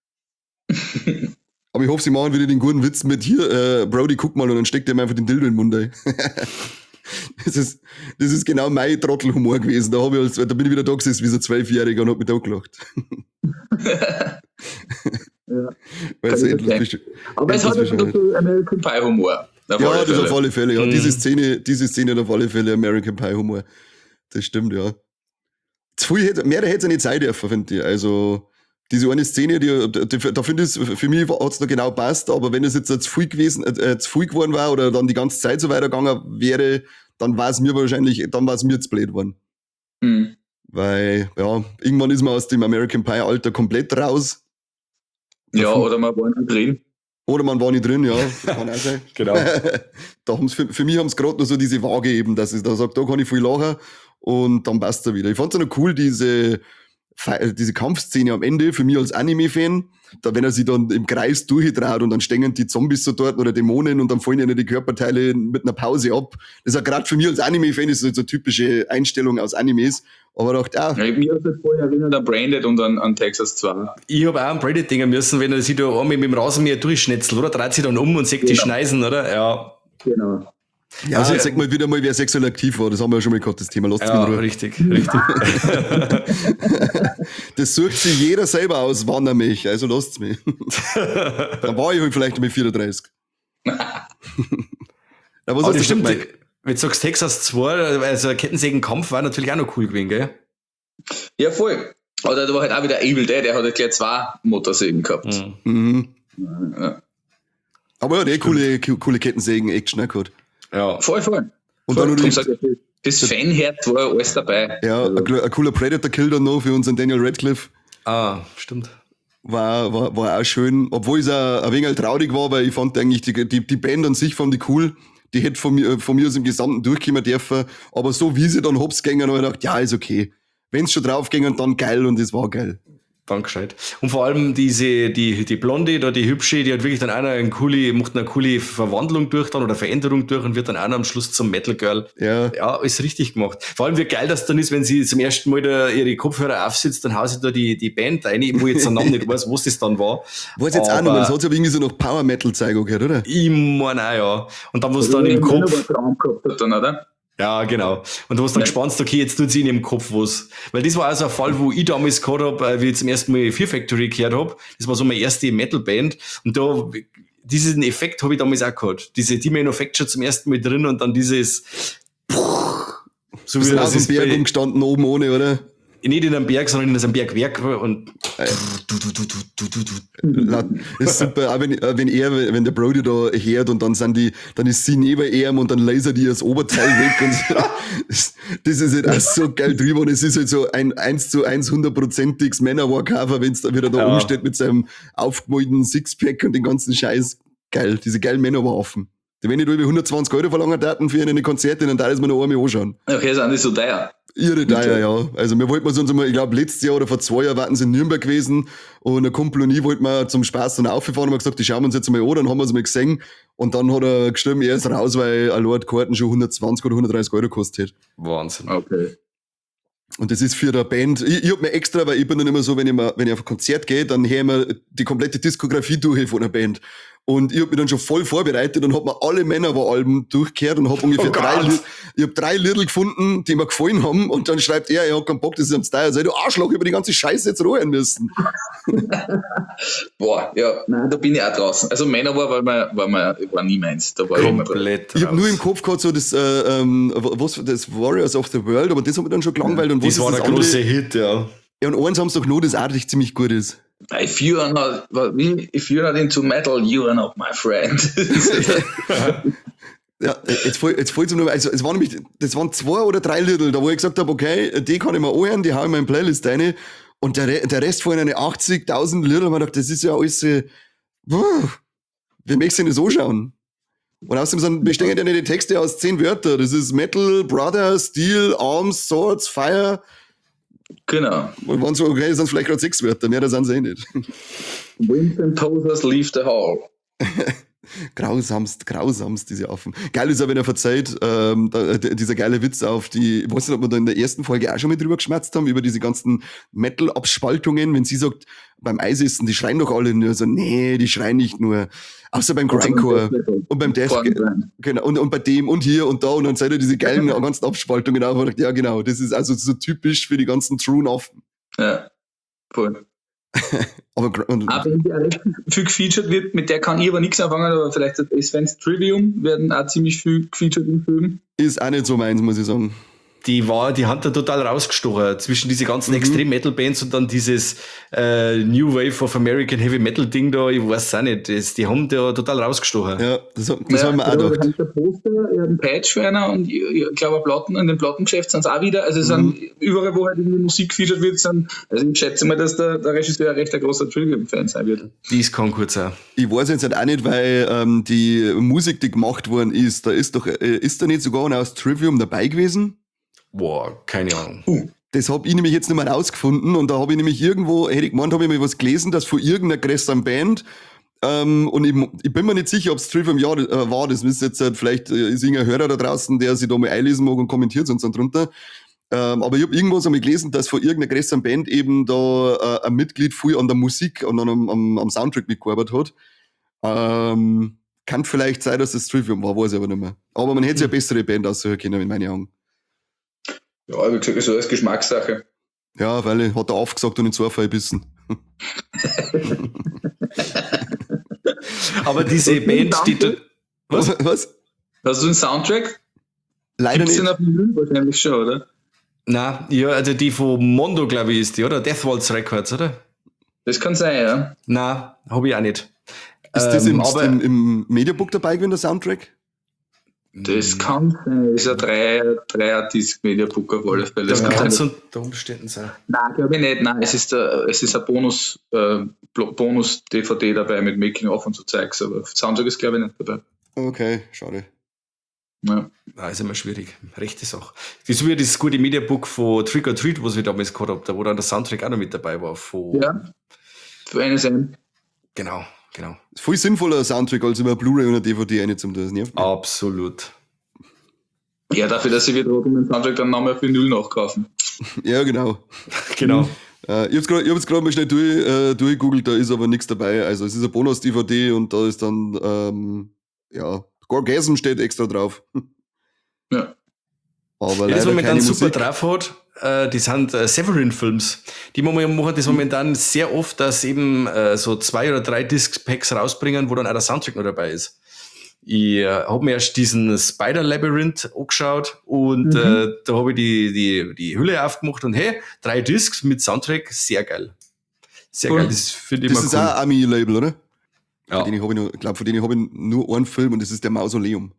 Aber ich hoffe, sie machen wieder den guten Witz mit hier, Brody, guck mal, und dann steckt ihm einfach den Dildo in den Mund ein. Das ist genau mein Trottelhumor gewesen. Da bin ich wieder da gesessen wie so 12-Jähriger und hab mich da gelacht. Ja. Weil es endlos aber es hat so American Pie Humor. Ja, das auf alle Fälle. Ja. Diese Szene hat auf alle Fälle American Pie Humor. Das stimmt, ja. Mehr hätte es ja nicht sein dürfen, finde ich. Also, diese eine Szene, da finde ich, für mich hat es da genau passt, aber wenn es jetzt zu viel geworden war oder dann die ganze Zeit so weitergegangen wäre, dann war es mir zu blöd geworden. Mhm. Weil, ja, irgendwann ist man aus dem American Pie Alter komplett raus. Ja, oder man war nicht drin. Oder man war nicht drin, ja. Das kann auch sein. Genau. Für mich haben es gerade nur so diese Waage eben, dass ich da sage, da kann ich viel lachen und dann passt es wieder. Ich fand es noch cool, diese Kampfszene am Ende, für mich als Anime-Fan, da wenn er sich dann im Kreis durchtraut und dann stehen die Zombies so dort oder Dämonen und dann fallen ihnen die Körperteile mit einer Pause ab. Das ist auch gerade für mich als Anime-Fan ist so eine typische Einstellung aus Animes. Aber ich dachte, Ja, mir hat das vorher erinnert an Branded und an Texas 2. Ich habe auch an Branded denken müssen, wenn er sich da einmal mit dem Rasenmäher durchschnetzelt, oder? Dreht sich dann um und sagt die Schneisen, oder? Ja. Genau. ja, also sag mal wieder mal, wer sexuell aktiv war. Das haben wir ja schon mal gehabt, das Thema. Lasst es Ja, in Ruhe. richtig. Das sucht sich jeder selber aus, wann er mich. Also lasst's mich. Dann war ich halt vielleicht mit 34. Na, was Aber hast das du stimmt, Mike? wenn du sagst Texas 2, also Kettensägenkampf war natürlich auch noch cool gewesen, gell? Ja, voll. Aber da war halt auch wieder Evil Dead, der hat halt gleich 2 Motorsägen gehabt. Mhm. Ja. Aber ja, coole Kettensägen-Action auch gehabt. Ja. Voll. Und Voll. dann Drum noch sag ich, das Fanherz war alles dabei. ja, Also, ein cooler Predator-Kill dann noch für unseren Daniel Radcliffe. Ah, stimmt. war auch schön, obwohl es auch ein wenig traurig war, weil ich fand eigentlich die Band an sich fand ich cool. Die hätte von mir aus im Gesamten durchkommen dürfen, aber so wie sie dann hops gingen, habe ich gedacht, ja, ist okay. Wenn's schon draufgingen, dann geil und es war geil. Dankeschön. Und vor allem die Blonde, da die Hübsche, die hat wirklich dann macht eine coole Verwandlung durch dann oder Veränderung durch und wird dann auch noch am Schluss zum Metal Girl. Ja, ist richtig gemacht. Vor allem wie geil das dann ist, wenn sie zum ersten Mal da ihre Kopfhörer aufsetzt, dann haut sie da die Band rein, wo ich jetzt den Namen nicht weiß, was das dann war. Weiß jetzt auch noch, das hat sich aber irgendwie so noch Power Metal Zeigung gehört, oder? Ich meine auch, ja. Und dann, was dann im Kopf... Dann, oder? Ja, genau. Und du hast dann gespannt, okay, jetzt tut sie in ihrem Kopf was. Weil das war also ein Fall, wo ich damals gehabt habe, wie ich zum ersten Mal Fear Factory gehört habe. Das war so meine erste Metal-Band. Und da, diesen Effekt habe ich damals auch gehabt. Diese Demon Effect schon zum ersten Mal drin und dann dieses so wie das ist Berg umgestanden oben ohne, oder? Nicht in einem Berg, sondern in einem Bergwerk und das ist super, auch wenn der Brody da hört und dann ist sie neben ihm und dann lasert die das Oberteil weg und so. Das ist halt auch so geil drüber und es ist halt so ein 1:1 100%iges Manowar-Cover, wenn es da wieder da umsteht mit seinem aufgemalten Sixpack und den ganzen Scheiß. Geil, diese geilen Manowar-Waffen. Wenn ich da über 120 € verlangen daten für eine Konzerte, dann darf ich mir noch einmal anschauen. Okay, sind die so teuer? Irre teuer, ja. Also wir wollten uns einmal, ich glaube letztes Jahr oder vor 2 Jahren warten sie in Nürnberg gewesen und ein Kumpel und ich wollten wir zum Spaß dann aufgefahren und haben gesagt, die schauen wir uns jetzt mal an, dann haben wir es mal gesehen und dann hat er geschrieben, er ist raus, weil ein Lord Karten schon 120 oder 130 € gekostet hat. Wahnsinn. Okay. Und das ist für eine Band, ich hab mir extra, weil ich bin dann immer so, wenn ich auf ein Konzert gehe, dann höre ich mir die komplette Diskografie durch von einer Band. Und ich hab mich dann schon voll vorbereitet und hab mir alle Manowar-Alben durchgehört und hab ungefähr 3 Lieder gefunden, die mir gefallen haben. Und dann schreibt er hat keinen Bock, das ist am Style. Also, du Arschloch, über die ganze Scheiße jetzt ruhen müssen. Boah, ja, nein, da bin ich auch draußen. Also Manowar war nie meins. Da war komplett ich hab nur im Kopf gehabt, so das Warriors of the World, aber das hat mich dann schon gelangweilt. Und das war der große Hit, ja. Ja, und eins haben sie doch noch, das eigentlich ziemlich gut ist. If you're not into metal, you are not my friend. Ja, jetzt fällt mir nur, also das waren 2 oder 3 Lieder, da wo ich gesagt habe, okay, die kann ich mir anhören, die hau ich mir in meine Playlist rein. Und der Rest von eine 80.000 Lieder, da hab ich gedacht, das ist ja alles, wie möchtest du denn das anschauen? Und außerdem bestehen ja nicht die Texte aus 10 Wörtern. Das ist Metal, Brother, Steel, Arms, Swords, Fire. Genau. Und waren so, okay, das sind vielleicht gerade 6 Wörter, mehr das sind sie eh nicht. Winds and Tothers leave the hall. Grausamst, diese Affen. Geil ist ja, wenn er verzeiht, dieser geile Witz auf die, ich weiß nicht, ob wir da in der ersten Folge auch schon mit drüber geschmerzt haben, über diese ganzen Metal-Abspaltungen, wenn sie sagt, beim Eisessen, die schreien doch alle nur so, nee, die schreien nicht nur. Außer beim Grindcore und beim Death, genau, und bei dem und hier und da und dann seid ihr diese geilen ganzen Abspaltungen auf und ja genau, das ist also so typisch für die ganzen True-Affen. Ja, voll. Aber wenn die auch recht viel gefeatured wird, mit der kann ich aber nichts anfangen, aber vielleicht das Sven's Trivium werden auch ziemlich viel gefeatured im Film. Ist auch nicht so meins, muss ich sagen. Die hat da total rausgestochen zwischen diese ganzen Extrem-Metal-Bands und dann dieses New Wave of American Heavy Metal-Ding da, ich weiß auch nicht, die haben da total rausgestochen. Ja, das haben wir auch gedacht. Da haben Poster, ein Patch für einer und ich glaube, in dem Plattengeschäft sind es auch wieder, also es sind überall, wo halt irgendwie Musik gefeatured wird, also ich schätze mal, dass der Regisseur ein recht großer Trivium-Fan sein wird. Dies kann gut sein. Ich weiß jetzt halt auch nicht, weil die Musik, die gemacht worden ist, da ist da nicht sogar einer aus Trivium dabei gewesen? Boah, keine Ahnung. Das habe ich nämlich jetzt nicht mehr rausgefunden und da habe ich nämlich irgendwo, hätte ich gemeint, habe ich mal was gelesen, dass von irgendeiner größeren Band und ich bin mir nicht sicher, ob es Trivium war, das ist jetzt vielleicht ist irgendein Hörer da draußen, der sich da mal einlesen mag und kommentiert uns dann drunter. Aber ich habe irgendwas einmal gelesen, dass von irgendeiner größeren Band eben da ein Mitglied viel an der Musik und am Soundtrack mitgearbeitet hat. Kann vielleicht sein, dass das Trivium war, weiß ich aber nicht mehr. Aber man hätte ja eine bessere Band aussuchen können, in meinen Augen. Ja, wie gesagt, so als Geschmackssache. Ja, weil hat er aufgesagt und ins Ohr gebissen. Aber diese Band, die... Was? Hast du einen Soundtrack? Leider Gibt's nicht. den auf dem Vinyl wahrscheinlich schon, oder? Nein, ja, also die von Mondo, glaube ich, ist die, oder? Death Waltz Records, oder? Das kann sein, ja. Nein, habe ich auch nicht. Ist das im Mediabook dabei gewesen, der Soundtrack? Das kann sein, das ist ein 3er-Disc-Mediabook auf alle Fälle. Das kann kann sein. unter Umständen sein. Nein, glaube ich nicht. Nein, es ist ein Bonus-DVD dabei mit Making-of und so Zeugs, aber Soundtrack ist, glaube ich, nicht dabei. Okay, schade. Ja. Nein, ist immer schwierig. Rechte Sache. Das ist wie das gute Mediabook von Trick or Treat, was ich damals gehabt habe, da wo dann der Soundtrack auch noch mit dabei war. Ja, für eine sein. Genau. Ist voll sinnvoller Soundtrack als immer Blu-ray und eine DVD eine zum das nervt mich. Absolut. Ja, dafür, dass sie wieder den Soundtrack dann nochmal für Null nachkaufen. Ja, genau. Genau. Ich habe jetzt gerade mal schnell durchgegoogelt, da ist aber nichts dabei. Also es ist eine Bonus-DVD und da ist dann, Gorgasm steht extra drauf. Ja. Aber Ja, das leider momentan keine super Musik. drauf hat, die sind Severin-Films. Die machen das momentan sehr oft, dass eben so 2 oder 3 Disc-Packs rausbringen, wo dann auch der Soundtrack noch dabei ist. Ich habe mir erst diesen Spider-Labyrinth angeschaut und da habe ich die Hülle aufgemacht und hey, 3 Discs mit Soundtrack, sehr geil. Sehr Cool. geil, das finde ich Das immer ist cool. auch ein Ami-Label, oder? Ja. Von denen habe ich nur einen Film und das ist der Mausoleum.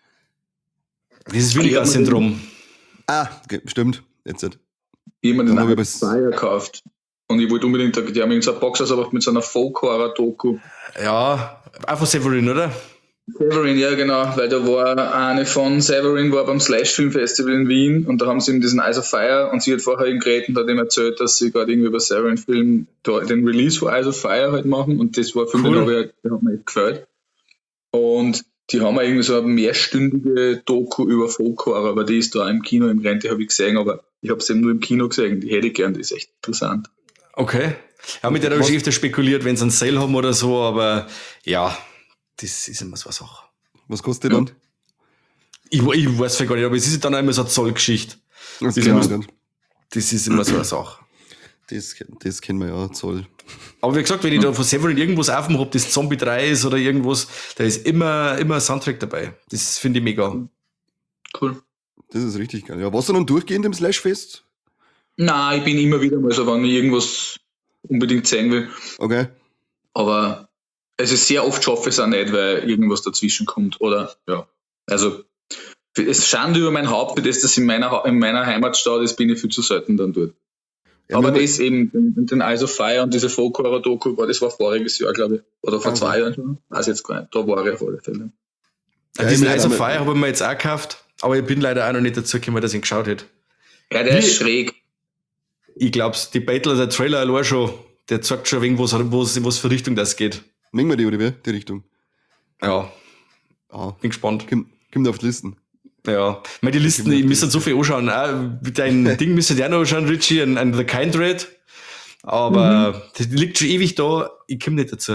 Dieses Williger-Syndrom. Ah, okay, stimmt. Jetzt nicht. Jemand Dann den hab ich Fire gekauft. Und ich wollte unbedingt, die haben in so eine Box ausgebracht mit so einer Folk-Horror-Doku. Ja, auch von Severin, oder? Severin, ja genau, weil da war eine von Severin war beim Slash-Film-Festival in Wien und da haben sie ihm diesen Eyes of Fire und sie hat vorher ihm geredet und hat ihm erzählt, dass sie gerade irgendwie bei Severin-Film den Release von Eyes of Fire halt machen und das war für mich, der hat mir echt gefällt. Und die haben auch irgendwie so eine mehrstündige Doku über Folk-Horror, aber die ist da im Kino im Rente, habe ich gesehen, aber ich habe es eben nur im Kino gesehen, die hätte ich gern, die ist echt interessant. Okay. Ja, mit der habe ich öfter spekuliert, wenn sie einen Sale haben oder so, aber ja, das ist immer so eine Sache. Was kostet die dann? Ich weiß gar nicht, aber es ist dann auch immer so eine Zollgeschichte. Das, Das kennen muss- wir dann. Das ist immer so eine Sache. Das kennen wir ja, Zoll. Aber wie gesagt, wenn ich da von Severin irgendwas aufmache, ob das Zombie 3 ist oder irgendwas, da ist immer ein Soundtrack dabei. Das finde ich mega. Cool. Das ist richtig geil. Ja, warst du dann durchgehend im Slashfest? Nein, ich bin immer wieder mal so, wenn ich irgendwas unbedingt zeigen will. Okay. Aber es ist sehr oft schaffe ich es auch nicht, weil irgendwas dazwischen kommt. Oder ja. Also es Schande über mein Haupt, für das das in meiner Heimatstadt ist, bin ich viel zu selten dann dort. Ja, Aber wir- das eben, den Eyes of Fire und diese Folk-Horror-Doku, das war voriges Jahr, glaube ich. Oder vor Okay. 2 Jahren schon. Weiß jetzt gar nicht. Da war ich auf alle Fälle. Ja, diesen ich Eyes of aber- Fire habe ich mir jetzt auch gekauft, aber ich bin leider auch noch nicht dazu gekommen, dass ich ihn geschaut hätte. Ja, der Wie- ist schräg. Ich glaube, die Battle, der Trailer allein schon, der zeigt schon ein wenig, was für Richtung das geht. Mengen wir die oder wie? Die Richtung. Ja, Ah, bin gespannt. kommt auf die Listen. Ja, die Listen, ich müsste so viel anschauen. Auch dein Ding müsste ja noch anschauen, Richie, an The Kindred. Aber das liegt schon ewig da, ich komme nicht dazu.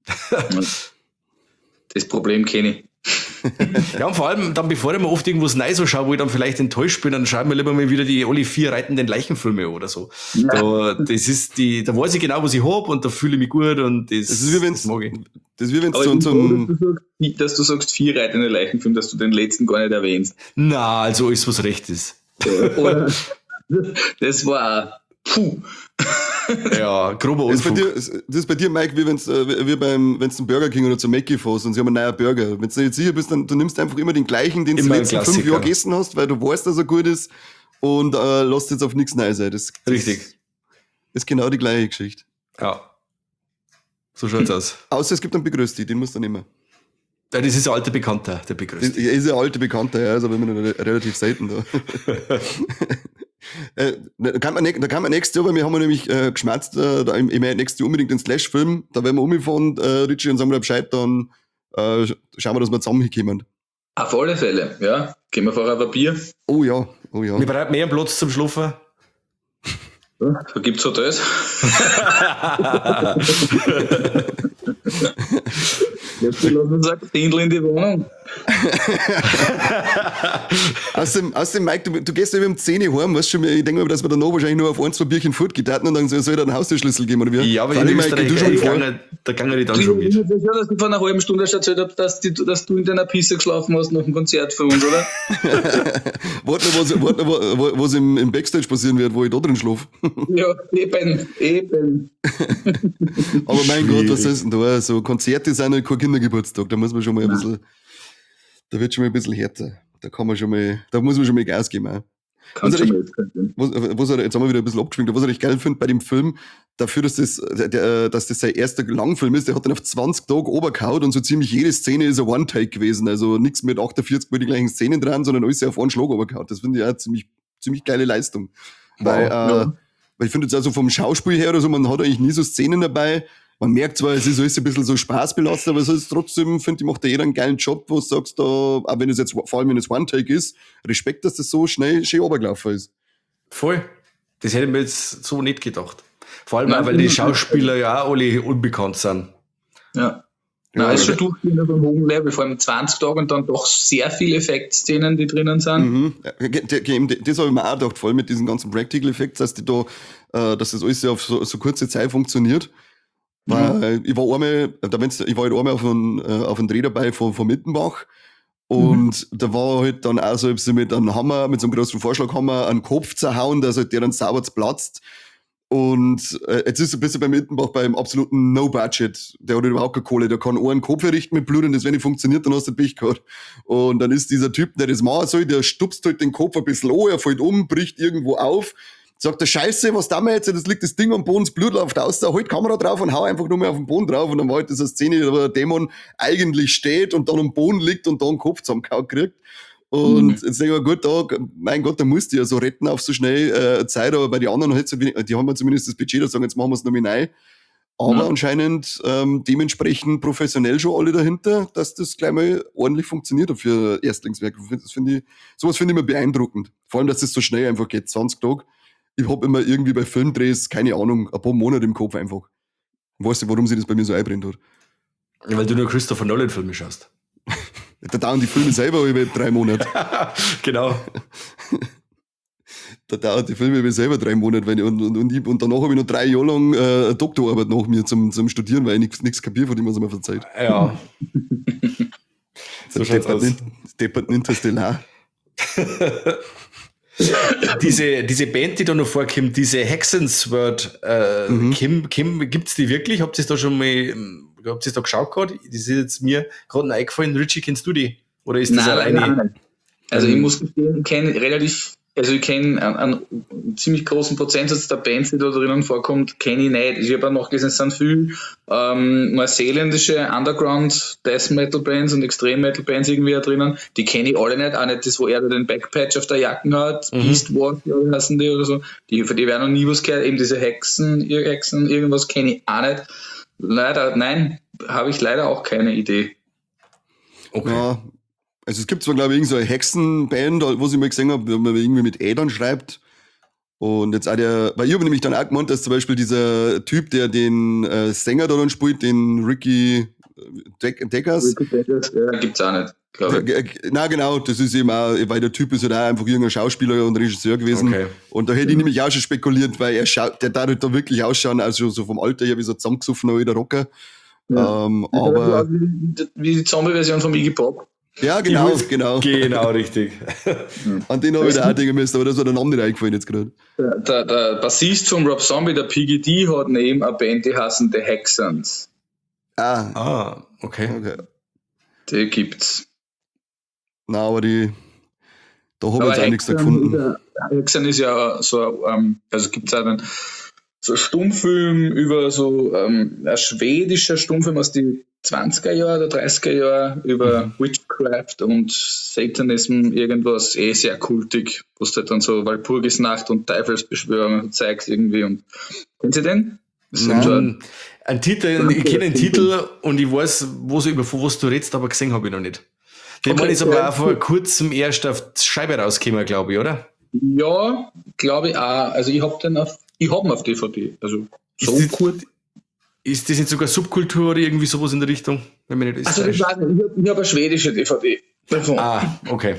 Das Problem kenne ich. Ja, und vor allem dann, bevor ich mir oft irgendwas Neues so schaue, wo ich dann vielleicht enttäuscht bin, dann schaue ich mir lieber mal wieder die alle 4 reitenden Leichenfilme an oder so. Da weiß ich genau, was ich habe und da fühle ich mich gut und das, Das ist wie das mag ich. Das ist wie wenn Aber du ich zum. bin froh, dass du sagst 4 reitende Leichenfilm, dass du den letzten gar nicht erwähnst. Na, also ist was Rechtes. Oder, das war puh. Ja, grober Das ist, bei Unfug. dir, das ist bei dir, Mike, wie wenn du zum Burger King oder zum Mackie fährst und sie haben einen neuen Burger. Wenn du nicht sicher bist, dann du nimmst einfach immer den gleichen, den du die Immer ein letzten 5 Klassiker. Jahre gegessen hast, weil du weißt, dass er gut ist und lässt jetzt auf nichts neu sein. Das Richtig. ist genau die gleiche Geschichte. Ja. So schaut's aus. Außer es gibt einen Begrüßti, den musst du nehmen. Ja, das ist ein alter Bekannter, der Das begrüßt. ist ein alter Bekannter, ja, also wenn man relativ selten da. Da kann man nächstes Jahr, weil wir haben nämlich geschmerzt, ich meine nächstes Jahr unbedingt den Slash-Film, da werden wir umgefahren, Richie, und sagen wir Bescheid, dann schauen wir, dass wir zusammen hinkommen. Auf alle Fälle, ja. Gehen wir vorher ein Bier. Oh ja, oh ja. Wir brauchen mehr Platz zum Schlafen. Da gibt es Hotels. Jetzt lassen wir uns ein Dindel in die Wohnung. Außerdem, Mike, du gehst ja über um 10 Uhr heim, weißt schon, ich denke mal, dass wir danach wahrscheinlich nur auf 1, 2 Bierchen fortgetaten und dann soll er den Haustürschlüssel geben, oder wie? Ja, aber Freilich, in Mike, Österreich, du schon vor. da gange ich dann schon mit. Das ist ja, dass du vor einer halben Stunde erst erzählt hast, dass du in deiner Pisse geschlafen hast nach dem Konzert für uns, oder? Warte noch, was im Backstage passieren wird, wo ich da drin schlafe. Ja, eben. Aber mein Gott, was ist denn da? So Konzerte sind halt kein Kindergeburtstag, da muss man schon mal ein bisschen. Da wird schon mal ein bisschen härter. Da muss man schon mal Gas geben. Auch. Jetzt haben wir wieder ein bisschen abgeschwingt. Was ich recht geil finde bei dem Film, dafür, dass das sein erster Langfilm ist, der hat dann auf 20 Tage obergehauen und so ziemlich jede Szene ist ein One-Take gewesen. Also nichts mit 48 Mal die gleichen Szenen dran, sondern alles auf einen Schlag obergehauen. Das finde ich auch ziemlich geile Leistung. Weil ich finde jetzt also vom Schauspiel her oder so, man hat eigentlich nie so Szenen dabei. Man merkt zwar, es ist alles ein bisschen so spaßbelastet, aber es ist trotzdem, finde ich, macht da jeder einen geilen Job, wo du sagst, auch wenn es jetzt, vor allem wenn es One-Take ist, Respekt, dass das so schnell schön runtergelaufen ist. Voll. Das hätte ich mir jetzt so nicht gedacht. Vor allem auch, weil die Schauspieler ja auch alle unbekannt sind. Ja. Nein, ist schon durchgehend auf einem hohen Level, vor allem 20 Tage und dann doch sehr viele Effektszenen, die drinnen sind. Mhm. Das habe ich mir auch gedacht, vor allem mit diesen ganzen Practical Effects, dass das alles ja auf so kurze Zeit funktioniert. Weil ich war einmal auf einem Dreh dabei von Mittenbach und da war halt dann auch so, ich mit einem Hammer, mit so einem großen Vorschlaghammer einen Kopf zerhauen, dass halt der dann sauber platzt. Und jetzt ist ein bisschen bei Mittenbach beim absoluten No-Budget. Der hat überhaupt keine Kohle, der kann einen Kopf errichten mit Blut und das, wenn nicht funktioniert, dann hast du Pech gehabt. Und dann ist dieser Typ, der das machen soll, der stupst halt den Kopf ein bisschen an, er fällt um, bricht irgendwo auf. Sagt der Scheiße, was da wir jetzt? Das liegt das Ding am Boden, das Blut läuft aus, da halt Kamera drauf und hau einfach nur mehr auf den Boden drauf. Und dann war halt diese Szene, wo der Dämon eigentlich steht und dann am Boden liegt und da einen Kopf zusammengehauen kriegt. Und jetzt denke ich mir, gut, mein Gott, da musst du ja so retten auf so schnell Zeit, aber bei den anderen die haben ja zumindest das Budget, da sagen, jetzt machen wir es nochmal rein. Aber anscheinend dementsprechend professionell schon alle dahinter, dass das gleich mal ordentlich funktioniert für Erstlingswerk. Sowas finde ich immer beeindruckend. Vor allem, dass das so schnell einfach geht, 20 Tage. Ich habe immer irgendwie bei Filmdrehs, keine Ahnung, ein paar Monate im Kopf einfach. Weißt du, warum sich das bei mir so einbrennt hat? Ja, weil du nur Christopher Nolan-Filme schaust. Da dauern die Filme selber über 3 Monate. Genau. Da dauern die Filme über selber 3 Monate. Und danach habe ich noch 3 Jahre lang eine Doktorarbeit nach mir zum Studieren, weil ich nichts kapiere, von dem was man verzeiht. Ja. So schaut's aus. Depperten Interstellar. Diese Band, die da noch vorkommt, diese Hexensword, gibt's die wirklich? Habt ihr da schon mal, habt ihr da geschaut gerade? Das ist jetzt mir gerade eingefallen. Richie, kennst du die? Oder ist das alleine? Also ich muss gestehen, ich kenne einen ziemlich großen Prozentsatz der Bands, die da drinnen vorkommt, kenne ich nicht. Ich habe auch noch gesehen, es sind viele neuseeländische Underground Death Metal Bands und Extreme Metal Bands irgendwie da drinnen. Die kenne ich alle nicht, auch nicht das, wo er da den Backpatch auf der Jacke hat, Beast Warrior heißen die oder so. Für die werden noch nie was gehört. Eben diese Hexen, irgendwas kenne ich auch nicht. Nein, habe ich leider auch keine Idee. Okay. Ja. Also es gibt zwar, glaube ich, irgend so eine Hexenband, wo ich mal gesehen habe, wo man irgendwie mit Ädern schreibt. Und jetzt auch weil ich habe nämlich dann auch gemeint, dass zum Beispiel dieser Typ, der den Sänger da dann spielt, den Ricky Deckers. Ricky Deckers, ja, gibt's auch nicht, glaube ich. Na genau, das ist eben auch, weil der Typ ist halt auch einfach irgendein Schauspieler und Regisseur gewesen. Okay. Und da hätte ich nämlich auch schon spekuliert, weil der darf halt da wirklich ausschauen, also so vom Alter her wie so zusammengesoffen alter Rocker. Ja. Aber wie die Zombie-Version von Iggy Pop. Ja, genau. Genau, richtig. An den habe ich da auch denken müssen, aber das war der Name nicht eingefallen jetzt gerade. Der Bassist von Rob Zombie, der PGD, hat neben eine Band, die heißen The Hexans. Okay. Die gibt's. Na, aber da habe ich jetzt auch nichts gefunden. Hexan ist ja so, also gibt's auch einen so Stummfilm über so ein schwedischer Stummfilm aus den 20er Jahren oder 30er Jahren über Witchcraft und Satanism, irgendwas sehr kultig, wo es halt dann so Walpurgisnacht und Teufelsbeschwörung zeigt irgendwie. Und kennen Sie den? Ein Titel, ich kenne den Titel und ich weiß, über was du redest, aber gesehen habe ich noch nicht. Den ist aber auch vor kurzem erst auf die Scheibe rausgekommen, glaube ich, oder? Ja, glaube ich auch. Also ich habe ihn auf DVD. Also so kurz. Ist das jetzt sogar Subkultur oder irgendwie sowas in der Richtung? Wenn man nicht also ich weiß nicht, ich habe eine schwedische DVD. Okay.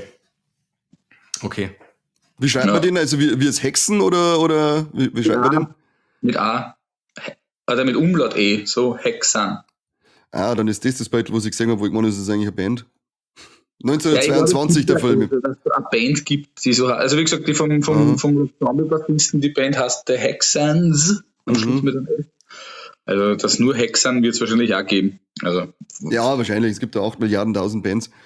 Wie schreibt man den? Also wie es Hexen oder wie schreibt man den? Mit A. Oder mit Umlaut E, so Hexan. Dann ist das Bild, was ich gesehen habe, wo ich meine, das ist eigentlich eine Band. 1922 der Film. Dass es eine Band gibt, die so, also wie gesagt, die vom Zombie-Bassisten, die Band heißt The Hexans. Am Schluss mit einem L. Also das nur Hexern wird es wahrscheinlich auch geben. Also, ja, wahrscheinlich. Es gibt da 8 Milliarden, 1000 Bands.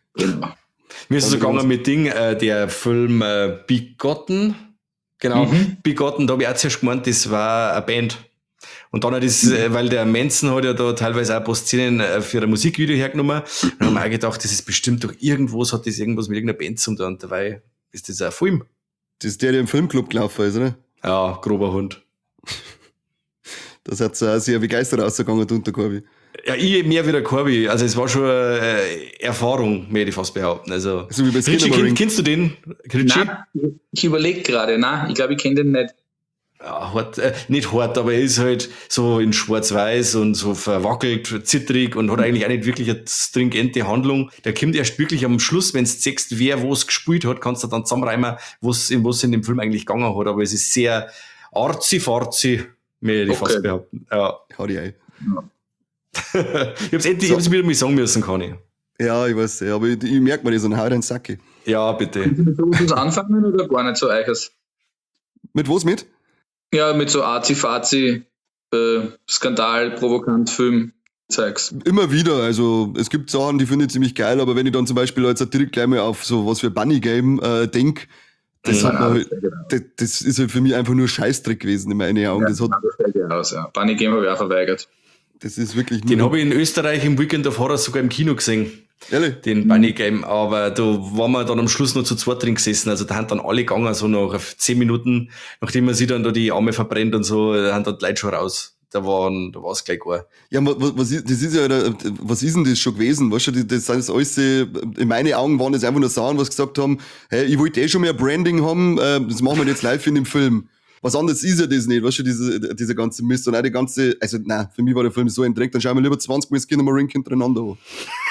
Genau. Mir ist es so gegangen mit Ding, der Film Bigotten. Genau, Bigotten, da habe ich auch zuerst gemeint, das war eine Band. Und dann hat das, weil der Manson hat ja da teilweise auch ein paar Szenen für ein Musikvideo hergenommen. Und dann haben wir auch gedacht, das ist bestimmt doch irgendwas, hat das irgendwas mit irgendeiner Band zu tun. Und dabei ist das ein Film. Das ist der im Filmclub gelaufen ist, oder? Ja, grober Hund. Das hat so sehr begeistert ausgegangen unter Corby. Ja, ich mehr wie der Corby. Also es war schon Erfahrung, mehr ich fast behaupten. Also wie bei Richie, kennst du den? Richie? Nein, ich überlege gerade. Nein, ich glaube, ich kenne den nicht. Ja, hart, nicht hart, aber er ist halt so in schwarz-weiß und so verwackelt, zittrig und hat eigentlich auch nicht wirklich eine stringente Handlung. Der kommt erst wirklich am Schluss, wenn du siehst, wer was gespielt hat, kannst du dann zusammenreimen, was in dem Film eigentlich gegangen hat. Aber es ist sehr arzi-farzi, mehr ich fast behaupten. Ja. Hau die ein. Ich hab's wieder mal sagen müssen, Conny. Ja, ich weiß, aber ich merke mir das und hau den Sacke. Ja, bitte. Kannst du mit sowas anfangen oder gar nicht so eiches? Mit was mit? Ja, mit so Azi-Fazi, Skandal, provokant Film, Zeugs. Immer wieder, also es gibt Sachen, die finde ich ziemlich geil, aber wenn ich dann zum Beispiel jetzt direkt gleich mal auf so was für Bunny Game denke, das ist halt für mich einfach nur Scheißdreck gewesen in meinen Augen. Bunny Game habe ich auch verweigert. Das ist wirklich Den habe ich in Österreich im Weekend of Horror sogar im Kino gesehen. Ehrlich? Den Bunny Game, aber da waren wir dann am Schluss noch zu zweit drin gesessen, also da haben dann alle gegangen, so nach 10 Minuten, nachdem man sich dann da die Arme verbrennt und so, da haben dann die Leute schon raus. Da war es gleich gar. Ja, was ist denn das schon gewesen? Weißt du, das sind alles, in meinen Augen waren das einfach nur Sachen, was gesagt haben, hey, ich wollte schon mehr Branding haben, das machen wir jetzt live in dem Film. Was anderes ist ja das nicht, weißt du, diese ganze Mist und auch die ganze, also nein, für mich war der Film so entdreckt, dann schauen wir lieber 20 Mal Skin Ring hintereinander an.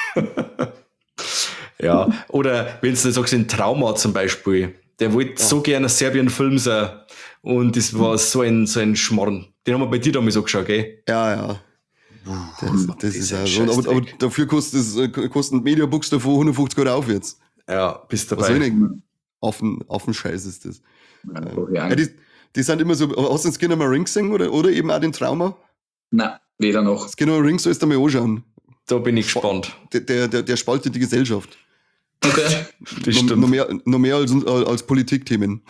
Ja, oder wenn du sagst, ein Trauma zum Beispiel, der wollte so gerne ein Serbien-Film sein und das war so ein Schmarrn. Den haben wir bei dir damals so geschaut, gell? Ja. Das ist auch so. Aber dafür kostet Mediabooks davon 150 Euro aufwärts. Ja, bist dabei. Was soll ich denn? Affenscheiß ist das. Ja, die sind immer so, hast du den Skin Ring gesehen oder eben auch den Trauma? Nein, weder noch. Skin Ring sollst du mal anschauen. Da bin ich gespannt. Der spaltet die Gesellschaft. Okay. Das stimmt. Noch mehr als Politikthemen.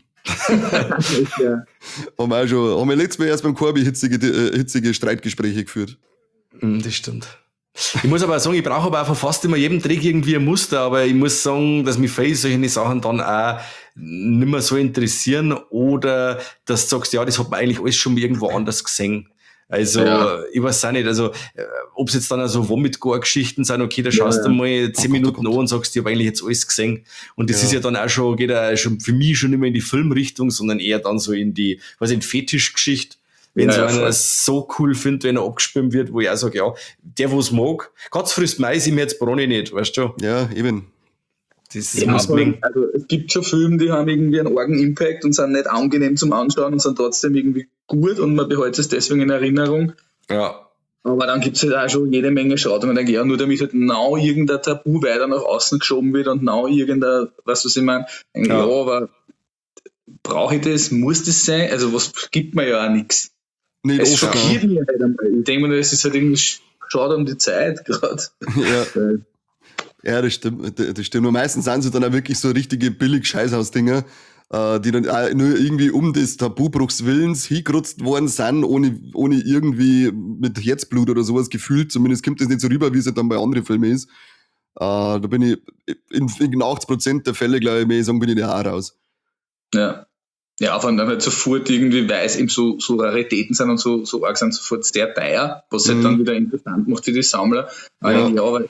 Ja. haben wir letztes Mal erst beim Corby hitzige Streitgespräche geführt. Das stimmt. Ich muss aber auch sagen, ich brauche aber auch von fast immer jedem Trick irgendwie ein Muster, aber ich muss sagen, dass mich viele solche Sachen dann auch nicht mehr so interessieren oder dass du sagst, ja, das hat man eigentlich alles schon irgendwo anders gesehen. Also, ich weiß auch nicht, also, ob es jetzt dann also Vomit-Gore-Geschichten sind, okay, da schaust du mal 10 Minuten an und sagst, ich habe eigentlich jetzt alles gesehen. Und das ist ja dann auch schon, geht ja schon für mich schon nicht mehr in die Filmrichtung, sondern eher dann so in die, in Fetischgeschichte. Wenn so einer das so cool findet, wenn er abgespielt wird, wo ich auch sage, ja, der, wo es mag, ganz frisst Mais, ich mir jetzt Broni nicht, weißt du? Ja, eben. Das muss man. Also, es gibt schon Filme, die haben irgendwie einen argen Impact und sind nicht angenehm zum Anschauen und sind trotzdem irgendwie gut und man behält es deswegen in Erinnerung. Ja. Aber dann gibt es halt auch schon jede Menge Schrauben und denke, ja, nur damit halt irgendein Tabu weiter nach außen geschoben wird und irgendein, was ich meine, ja, aber brauche ich das? Muss das sein? Also, was gibt mir ja auch nichts. Es schockiert mich halt einmal. Ich denke mir, es ist halt irgendwie schade um die Zeit gerade. Ja. Ja, das stimmt. Nur meistens sind sie dann auch wirklich so richtige billig Scheißhausdinger, die dann auch nur irgendwie um des Tabubruchs Willens hingerutzt worden sind, ohne irgendwie mit Herzblut oder sowas gefühlt. Zumindest kommt das nicht so rüber, wie es halt dann bei anderen Filmen ist. Da bin ich in 80% der Fälle, glaube ich, mehr sagen, bin ich da auch raus. Ja. Ja, vor allem dann halt sofort irgendwie, weil es eben so Raritäten sind und so arg sind, sofort sehr teuer, was halt dann wieder interessant macht für die Sammler. Aber weil